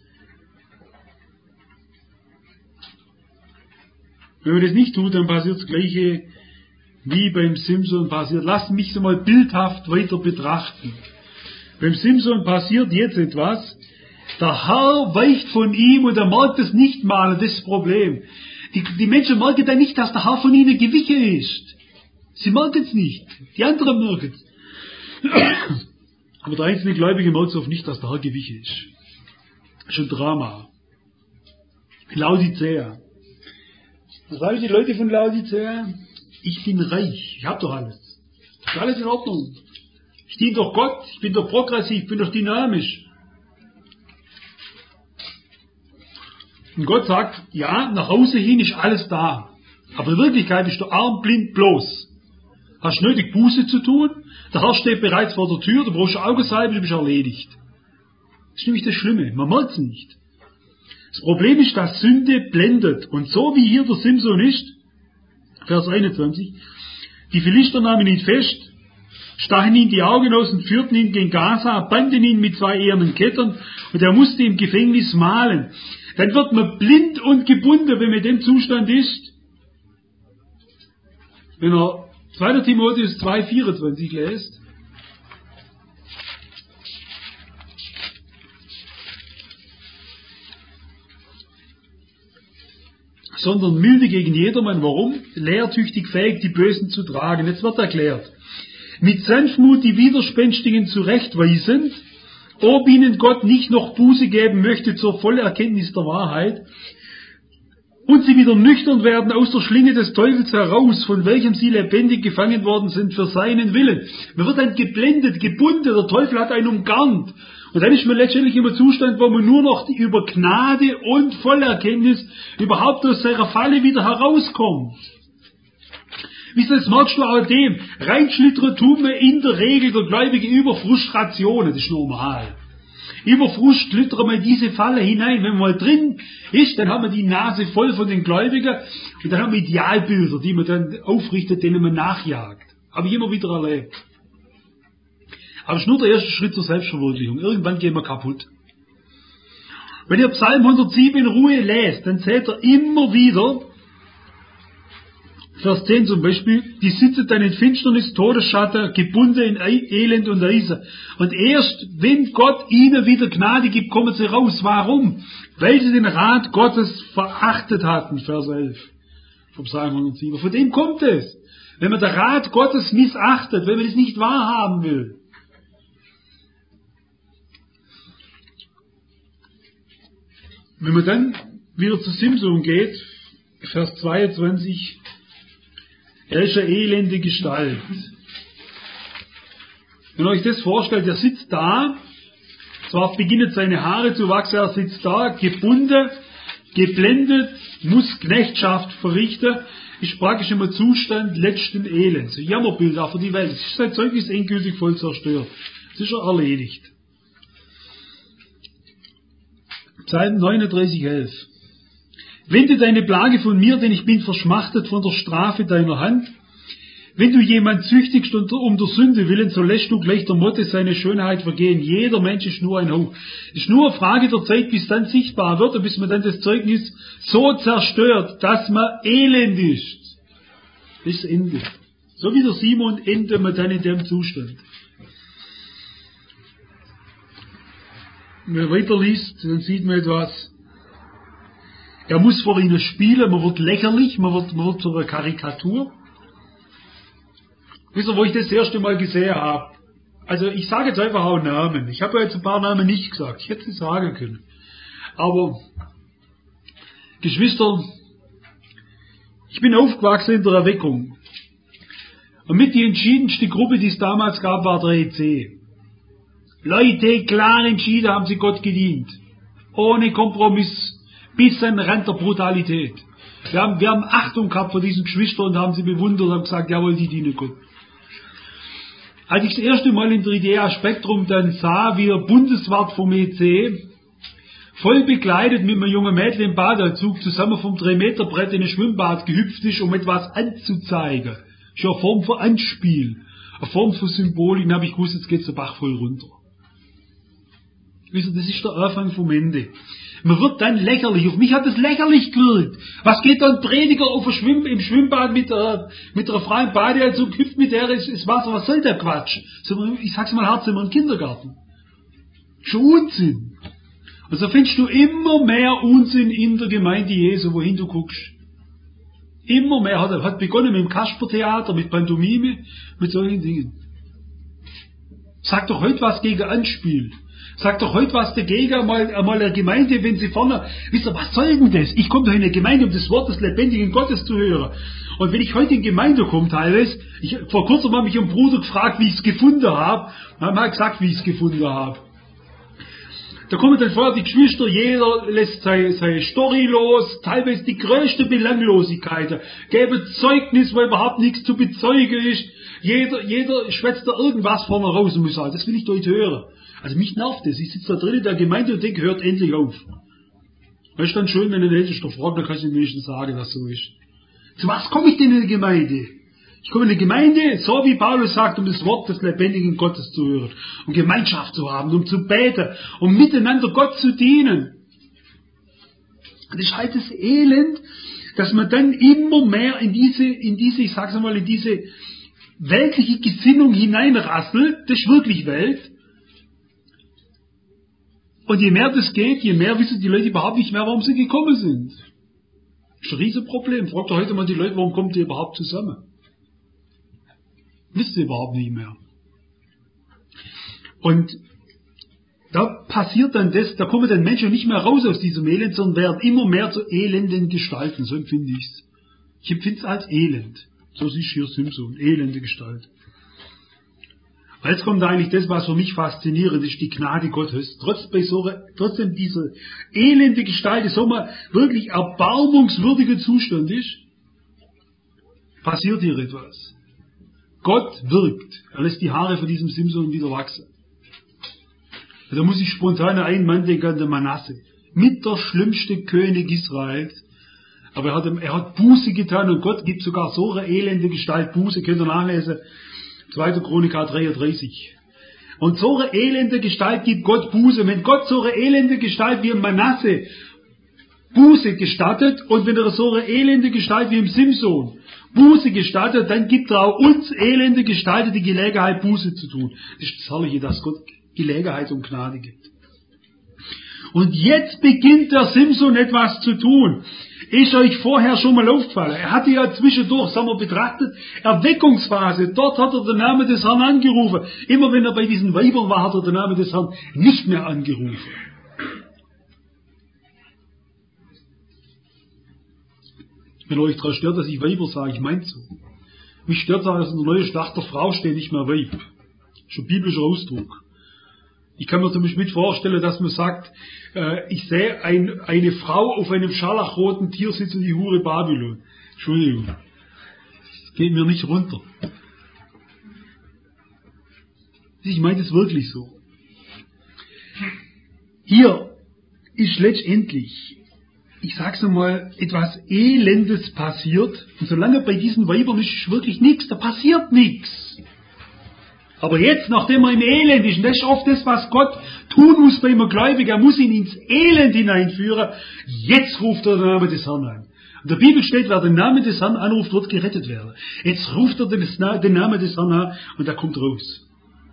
Wenn man das nicht tut, dann passiert das Gleiche wie beim Simson passiert. Lasst mich so mal bildhaft weiter betrachten. Beim Simson passiert jetzt etwas. Der Herr weicht von ihm und er merkt es nicht mal. Das ist das Problem. Die, die Menschen merken dann nicht, dass der Herr von ihnen gewichen ist. Sie merken es nicht. Die anderen merken es. Aber der einzelne Gläubige merkt es oft nicht, dass der Herr gewichen ist. Das ist ein Drama. Laodicea. Was sagen die Leute von Laodicea? Ich bin reich, ich habe doch alles. Ist alles in Ordnung. Ich diene doch Gott, ich bin doch progressiv, ich bin doch dynamisch. Und Gott sagt, ja, nach Hause hin ist alles da. Aber in Wirklichkeit ist der arm, blind, bloß. Hast nötig Buße zu tun, der Herr steht bereits vor der Tür, du brauchst Augensalbe, du bist erledigt. Das ist nämlich das Schlimme, man merkt es nicht. Das Problem ist, dass Sünde blendet. Und so wie hier der Simson ist, Vers einundzwanzig, die Philister nahmen ihn fest, stachen ihn die Augen aus und führten ihn gegen Gaza, banden ihn mit zwei ehernen Kettern und er musste im Gefängnis mahlen. Dann wird man blind und gebunden, wenn man in dem Zustand ist. Wenn er zweiter Timotheus zwei vierundzwanzig lässt, sondern milde gegen jedermann. Warum? Lehrtüchtig fähig, die Bösen zu tragen. Jetzt wird erklärt. Mit Sanftmut die Widerspenstigen zurechtweisend, ob ihnen Gott nicht noch Buße geben möchte zur vollen Erkenntnis der Wahrheit und sie wieder nüchtern werden aus der Schlinge des Teufels heraus, von welchem sie lebendig gefangen worden sind für seinen Willen. Man wird dann geblendet, gebunden, der Teufel hat einen umgarnt. Und dann ist man letztendlich im Zustand, wo man nur noch über Gnade und Vollerkenntnis überhaupt aus seiner Falle wieder herauskommt. Wisst ihr, das merkst du auch dem. Reinschlittern tun wir in der Regel der Gläubige über Frustrationen, das ist normal. Über Frust schlittern wir in diese Falle hinein. Wenn man mal drin ist, dann haben wir die Nase voll von den Gläubigen und dann haben wir Idealbilder, die man dann aufrichtet, denen man nachjagt. Habe ich immer wieder erlebt. Aber es ist nur der erste Schritt zur Selbstverwirklichung. Irgendwann gehen wir kaputt. Wenn ihr Psalm hundertsieben in Ruhe lest, dann seht ihr immer wieder, Vers zehn zum Beispiel, die sitzen dann in Finsternis, Todesschatten, gebunden in Elend und Eise. Und erst, wenn Gott ihnen wieder Gnade gibt, kommen sie raus. Warum? Weil sie den Rat Gottes verachtet hatten, Vers elf vom Psalm hundertsieben. Von dem kommt es. Wenn man den Rat Gottes missachtet, wenn man es nicht wahrhaben will. Wenn man dann wieder zu Simson geht, Vers zweiundzwanzig, er ist eine elende Gestalt. Wenn ihr euch das vorstellt, er sitzt da, zwar beginnen seine Haare zu wachsen, er sitzt da, gebunden, geblendet, muss Knechtschaft verrichten, ist praktisch im Zustand letzten Elends. So Jammerbild auch für die Welt. Es ist sein Zeugnis endgültig voll zerstört. Es ist er erledigt. Psalm neununddreißig, elf. Wende deine Plage von mir, denn ich bin verschmachtet von der Strafe deiner Hand. Wenn du jemand züchtigst um der Sünde willen, so lässt du gleich der Motte seine Schönheit vergehen. Jeder Mensch ist nur ein Hauch. Es ist nur eine Frage der Zeit, bis dann sichtbar wird und bis man dann das Zeugnis so zerstört, dass man elend ist. Das ist das Ende. So wie der Simon endet man dann in dem Zustand. Wenn man weiterliest, dann sieht man etwas. Er muss vor ihnen spielen, man wird lächerlich, man wird, man wird zu einer Karikatur. Wisst ihr, wo ich das, das erste Mal gesehen habe? Also ich sage jetzt einfach auch Namen. Ich habe ja jetzt ein paar Namen nicht gesagt. Ich hätte sie sagen können. Aber, Geschwister, ich bin aufgewachsen in der Erweckung. Und mit die entschiedenste Gruppe, die es damals gab, war der E C. Leute, klar entschieden, haben sie Gott gedient. Ohne Kompromiss. Bis an den Rand der Brutalität. Wir haben, wir haben Achtung gehabt vor diesen Geschwistern und haben sie bewundert und haben gesagt, jawohl, die dienen Gott. Als ich das erste Mal im drei D A Spektrum dann sah, wie der Bundeswart vom E C voll bekleidet mit einem jungen Mädchen im Badeanzug zusammen vom drei Meter Brett in ein Schwimmbad gehüpft ist, um etwas anzuzeigen. Das ist eine Form von Anspiel, eine Form von Symbolik. Dann habe ich gewusst, jetzt geht der Bach voll runter. Wisst ihr, das ist der Anfang vom Ende. Man wird dann lächerlich. Auf mich hat das lächerlich gewirkt. Was geht da ein Prediger auf Schwimm, im Schwimmbad mit, äh, mit einer freien Badeanzug, hüpft mit der ins, ins Wasser? Was soll der Quatsch? Ich sag's mal hart, sind wir im Kindergarten. Schon Unsinn. Und so findest du immer mehr Unsinn in der Gemeinde Jesu, wohin du guckst. Immer mehr. Hat, hat begonnen mit dem Kaspertheater, mit Pantomime, mit solchen Dingen. Sag doch heute was gegen Anspiel. Sag doch heute was dagegen, einmal, einmal eine Gemeinde, wenn sie vorne, wisst ihr, was soll denn das? Ich komme doch in eine Gemeinde, um das Wort des lebendigen Gottes zu hören. Und wenn ich heute in Gemeinde komme, teilweise, ich, vor kurzem habe mich ein Bruder gefragt, wie ich es gefunden habe, dann haben wir gesagt, wie ich es gefunden habe. Da kommen dann vorher die Geschwister, jeder lässt seine, seine Story los, teilweise die größte Belanglosigkeit, gäbe Zeugnis, weil überhaupt nichts zu bezeugen ist, jeder, jeder schwätzt da irgendwas vorne raus und muss sagen, das will ich doch nicht hören. Also mich nervt das. Ich sitze da drin in der Gemeinde und denke, hört endlich auf. Das ist dann schön, wenn ein Ältester fragt, dann kannst du mir nicht sagen, dass so ist. Zu was komme ich denn in die Gemeinde? Ich komme in die Gemeinde, so wie Paulus sagt, um das Wort des lebendigen Gottes zu hören, um Gemeinschaft zu haben, um zu beten, um miteinander Gott zu dienen. Das ist halt das Elend, dass man dann immer mehr in diese, in diese, ich sag's mal, in diese weltliche Gesinnung hineinrasselt. Das ist wirklich Welt. Und je mehr das geht, je mehr wissen die Leute überhaupt nicht mehr, warum sie gekommen sind. Das ist ein Riesenproblem. Fragt doch heute mal die Leute, warum kommt ihr überhaupt zusammen? Wisst ihr überhaupt nicht mehr. Und da passiert dann das, da kommen dann Menschen nicht mehr raus aus diesem Elend, sondern werden immer mehr zu elenden Gestalten. So empfinde ich es. Ich empfinde es als Elend. So siehst du hier Simpson, elende Gestalt. Jetzt kommt eigentlich das, was für mich faszinierend ist, die Gnade Gottes. Trotz bei so, trotzdem dieser elende Gestalt, so mal wirklich erbarmungswürdiger Zustand ist, passiert hier etwas. Gott wirkt. Er lässt die Haare von diesem Simson wieder wachsen. Da muss ich spontan einen Mann denken an den Manasse. Mit der schlimmste König Israels. Aber er hat, er hat Buße getan und Gott gibt sogar so eine elende Gestalt Buße, könnt ihr nachlesen. zweiter Chronik dreiunddreißig. Und so eine elende Gestalt gibt Gott Buße. Wenn Gott so eine elende Gestalt wie im Manasse Buße gestattet und wenn er so eine elende Gestalt wie im Simson Buße gestattet, dann gibt er auch uns elende Gestalten die Gelegenheit, Buße zu tun. Das ist das Herrliche, dass Gott Gelegenheit und Gnade gibt. Und jetzt beginnt der Simson etwas zu tun. Ist euch vorher schon mal aufgefallen? Er hatte ja zwischendurch, sagen wir betrachtet, Erweckungsphase. Dort hat er den Namen des Herrn angerufen. Immer wenn er bei diesen Weibern war, hat er den Namen des Herrn nicht mehr angerufen. Wenn euch daran stört, dass ich Weiber sage, ich meine so. Mich stört daran, dass in der neuen Schlacht der Frau steht, nicht mehr Weib. Das ist ein biblischer Ausdruck. Ich kann mir zum Beispiel mit vorstellen, dass man sagt, äh, ich sehe ein, eine Frau auf einem scharlachroten Tier sitzen, die Hure Babylon. Entschuldigung. Das geht mir nicht runter. Ich meine das wirklich so. Hier ist letztendlich, ich sag's einmal, etwas Elendes passiert. Und solange bei diesen Weibern ist wirklich nichts, da passiert nichts. Aber jetzt, nachdem er im Elend ist, und das ist oft das, was Gott tun muss bei einem Gläubigen, er muss ihn ins Elend hineinführen, jetzt ruft er den Namen des Herrn an. In der Bibel steht, wer den Namen des Herrn anruft, wird gerettet werden. Jetzt ruft er den Namen des Herrn an und er kommt raus.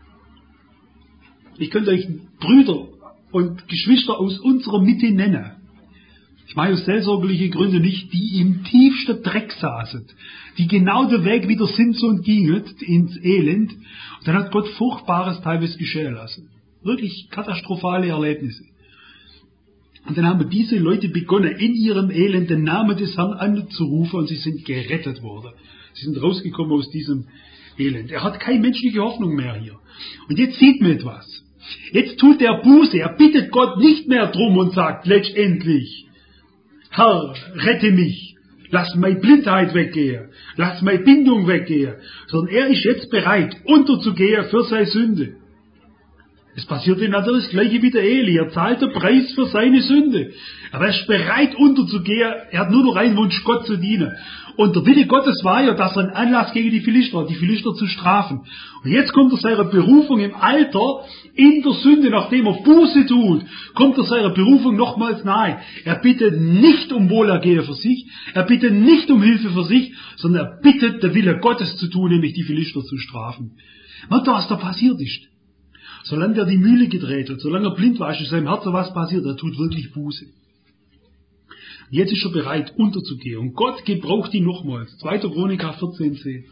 Ich könnte euch Brüder und Geschwister aus unserer Mitte nennen. Ich meine aus seelsorgerlichen Gründen nicht, die im tiefsten Dreck saßen, die genau den Weg wie der Simson gingen, ins Elend, und dann hat Gott Furchtbares teilweise geschehen lassen. Wirklich katastrophale Erlebnisse. Und dann haben diese Leute begonnen, in ihrem Elend den Namen des Herrn anzurufen und sie sind gerettet worden. Sie sind rausgekommen aus diesem Elend. Er hat keine menschliche Hoffnung mehr hier. Und jetzt sieht man etwas. Jetzt tut er Buße, er bittet Gott nicht mehr drum und sagt letztendlich, Herr, rette mich, lass meine Blindheit weggehen, lass meine Bindung weggehen, sondern er ist jetzt bereit, unterzugehen für seine Sünde. Es passiert ihm natürlich das Gleiche wie der Eli. Er zahlt den Preis für seine Sünde. Aber er ist bereit unterzugehen. Er hat nur noch einen Wunsch, Gott zu dienen. Und der Wille Gottes war ja, dass er einen Anlass gegen die Philister hat, die Philister zu strafen. Und jetzt kommt er seiner Berufung im Alter, in der Sünde, nachdem er Buße tut, kommt er seiner Berufung nochmals nahe. Er bittet nicht um Wohlergehen für sich, er bittet nicht um Hilfe für sich, sondern er bittet, der Wille Gottes zu tun, nämlich die Philister zu strafen. Und was da passiert ist, solange er die Mühle gedreht hat, solange er blind war, ist in seinem Herzen was passiert, er tut wirklich Buße. Jetzt ist er bereit, unterzugehen. Und Gott gebraucht ihn nochmals. zweiter Chronik vierzehn zehn.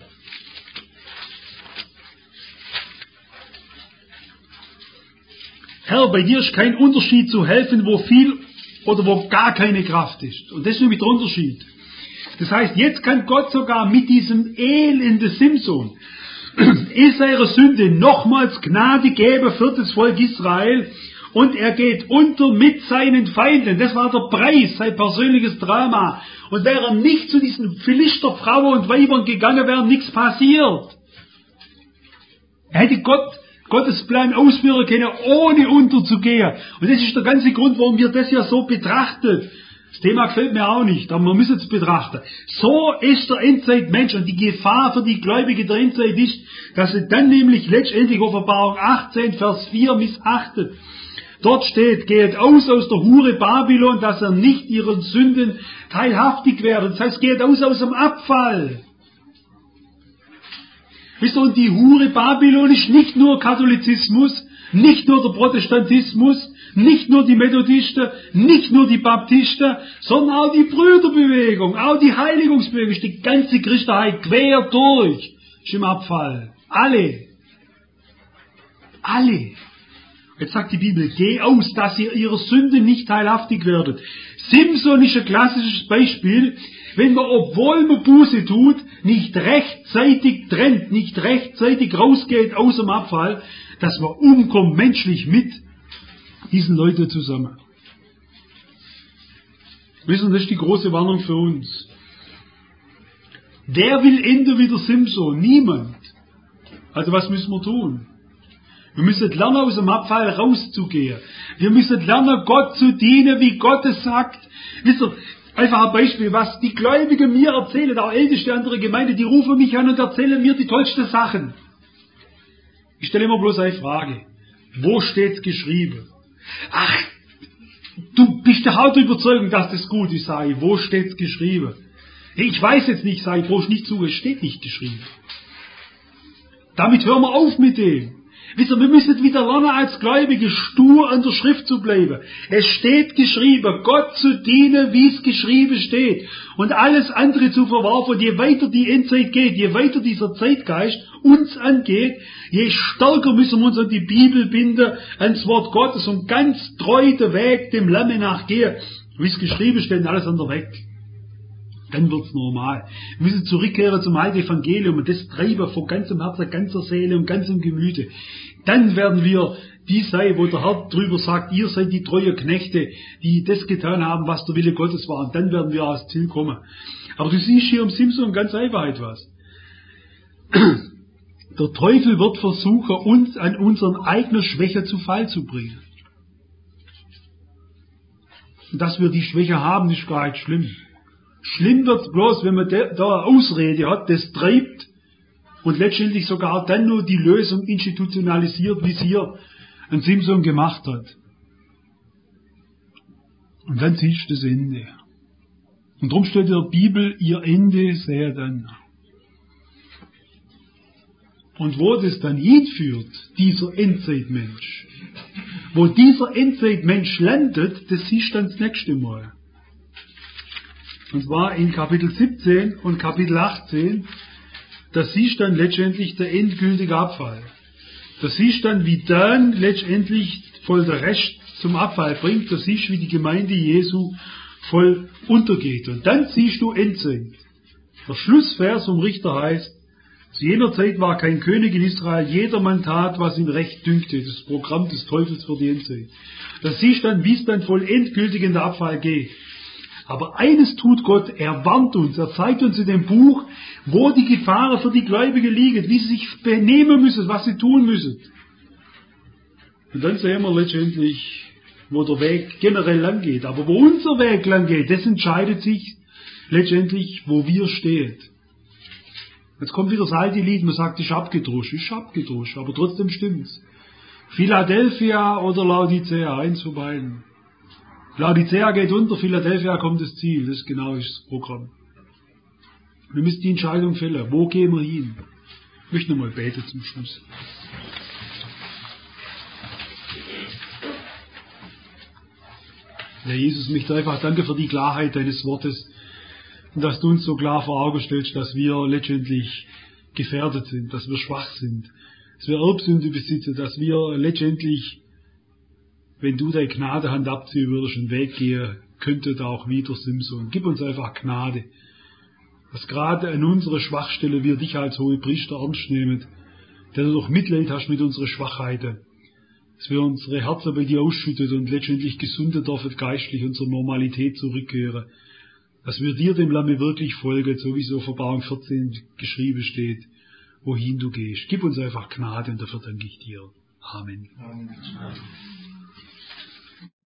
Herr, bei dir ist kein Unterschied zu helfen, wo viel oder wo gar keine Kraft ist. Und das ist nämlich der Unterschied. Das heißt, jetzt kann Gott sogar mit diesem elenden Simson in seiner Sünde nochmals Gnade geben für das Volk Israel, und er geht unter mit seinen Feinden. Das war der Preis, sein persönliches Drama. Und wäre er nicht zu diesen Philisterfrauen und Weibern gegangen, wäre nichts passiert. Er hätte Gott, Gottes Plan ausführen können, ohne unterzugehen. Und das ist der ganze Grund, warum wir das ja so betrachten. Das Thema gefällt mir auch nicht, aber man muss es betrachten. So ist der Endzeitmensch, und die Gefahr für die Gläubige der Endzeit ist, dass sie dann nämlich letztendlich Offenbarung achtzehn, Vers vier missachtet. Dort steht, geht aus aus der Hure Babylon, dass er nicht ihren Sünden teilhaftig werde. Das heißt, geht aus aus dem Abfall. Wisst ihr, und die Hure Babylon ist nicht nur Katholizismus, nicht nur der Protestantismus, nicht nur die Methodisten, nicht nur die Baptisten, sondern auch die Brüderbewegung, auch die Heiligungsbewegung, die ganze Christenheit quer durch ist im Abfall. Alle. Alle. Jetzt sagt die Bibel, geh aus, dass ihr ihrer Sünde nicht teilhaftig werdet. Simson ist ein klassisches Beispiel, wenn man, obwohl man Buße tut, nicht rechtzeitig trennt, nicht rechtzeitig rausgeht aus dem Abfall, dass man umkommt menschlich mit diesen Leuten zusammen. Wissen Sie, das ist die große Warnung für uns. Wer will enden wie der Simson? Niemand. Also was müssen wir tun? Wir müssen lernen, aus dem Abfall rauszugehen. Wir müssen lernen, Gott zu dienen, wie Gott es sagt. Wisst ihr, einfach ein Beispiel, was die Gläubigen mir erzählen, auch älteste andere Gemeinde, die rufen mich an und erzählen mir die tollsten Sachen. Ich stelle immer bloß eine Frage. Wo steht's geschrieben? Ach, du bist der harte Überzeugung, dass das gut ist, sage ich. Wo steht's geschrieben? Ich weiß jetzt nicht, sage ich, brauchst nicht zu, es steht nicht geschrieben. Damit hören wir auf mit dem. Wisst ihr, wir müssen wieder lernen, als Gläubige stur an der Schrift zu bleiben. Es steht geschrieben, Gott zu dienen, wie es geschrieben steht. Und alles andere zu verwerfen. Je weiter die Endzeit geht, je weiter dieser Zeitgeist uns angeht, je stärker müssen wir uns an die Bibel binden, ans Wort Gottes und ganz treu den Weg dem Lamme nachgehen. Wie es geschrieben steht, alles andere weg. Dann wird's normal. Wir müssen zurückkehren zum alten Evangelium und das treiben von ganzem Herzen, ganzer Seele und ganzem Gemüte. Dann werden wir die sein, wo der Herr drüber sagt, ihr seid die treuen Knechte, die das getan haben, was der Wille Gottes war. Und dann werden wir ans Ziel kommen. Aber du siehst hier im Simson ganz einfach etwas. Der Teufel wird versuchen, uns an unseren eigenen Schwäche zu Fall zu bringen. Und dass wir die Schwäche haben, ist gar nicht schlimm. Schlimm wird's bloß, wenn man da eine Ausrede hat, das treibt und letztendlich sogar dann nur die Lösung institutionalisiert, wie es hier ein Simson gemacht hat. Und dann siehst du das Ende. Und darum steht in der Bibel, ihr Ende sehe dann. Und wo das dann hinführt, dieser Endzeitmensch, wo dieser Endzeitmensch landet, das siehst du dann das nächste Mal. Und zwar in Kapitel siebzehn und Kapitel achtzehn, da siehst du dann letztendlich der endgültige Abfall. Da siehst du dann, wie dann letztendlich voll der Rest zum Abfall bringt. Da siehst du, wie die Gemeinde Jesu voll untergeht. Und dann siehst du Endzeit. Der Schlussvers vom Richter heißt, zu jener Zeit war kein König in Israel, jedermann tat, was ihm recht dünkte. Das Programm des Teufels für die Endzeit. Da siehst du dann, wie es dann voll endgültig in der Abfall geht. Aber eines tut Gott, er warnt uns, er zeigt uns in dem Buch, wo die Gefahren für die Gläubigen liegen, wie sie sich benehmen müssen, was sie tun müssen. Und dann sehen wir letztendlich, wo der Weg generell lang geht. Aber wo unser Weg lang geht, das entscheidet sich letztendlich, wo wir stehen. Jetzt kommt wieder das alte Lied, man sagt, ich abgedruscht, ich abgedruscht, aber trotzdem stimmt's. Philadelphia oder Laodicea, eins von beiden. Laodicea geht unter, Philadelphia kommt das Ziel, das ist genau das Programm. Wir müssen die Entscheidung fällen, wo gehen wir hin? Ich möchte nochmal beten zum Schluss. Herr Jesus, ich möchte einfach danke für die Klarheit deines Wortes und dass du uns so klar vor Augen stellst, dass wir letztendlich gefährdet sind, dass wir schwach sind, dass wir Erbsünde besitzen, dass wir letztendlich, wenn du deine Gnadehand abziehen würdest und weggehen, könnte da auch wieder Simson. Gib uns einfach Gnade, dass gerade an unserer Schwachstelle wir dich als hohe Priester ernst nehmen, der du doch Mitleid hast mit unseren Schwachheiten, dass wir unsere Herzen bei dir ausschüttet und letztendlich gesunde dürfen geistlich unsere Normalität zurückkehren, dass wir dir, dem Lamme, wirklich folgen, so wie es in Offenbarung vierzehn geschrieben steht, wohin du gehst. Gib uns einfach Gnade und dafür danke ich dir. Amen. Amen.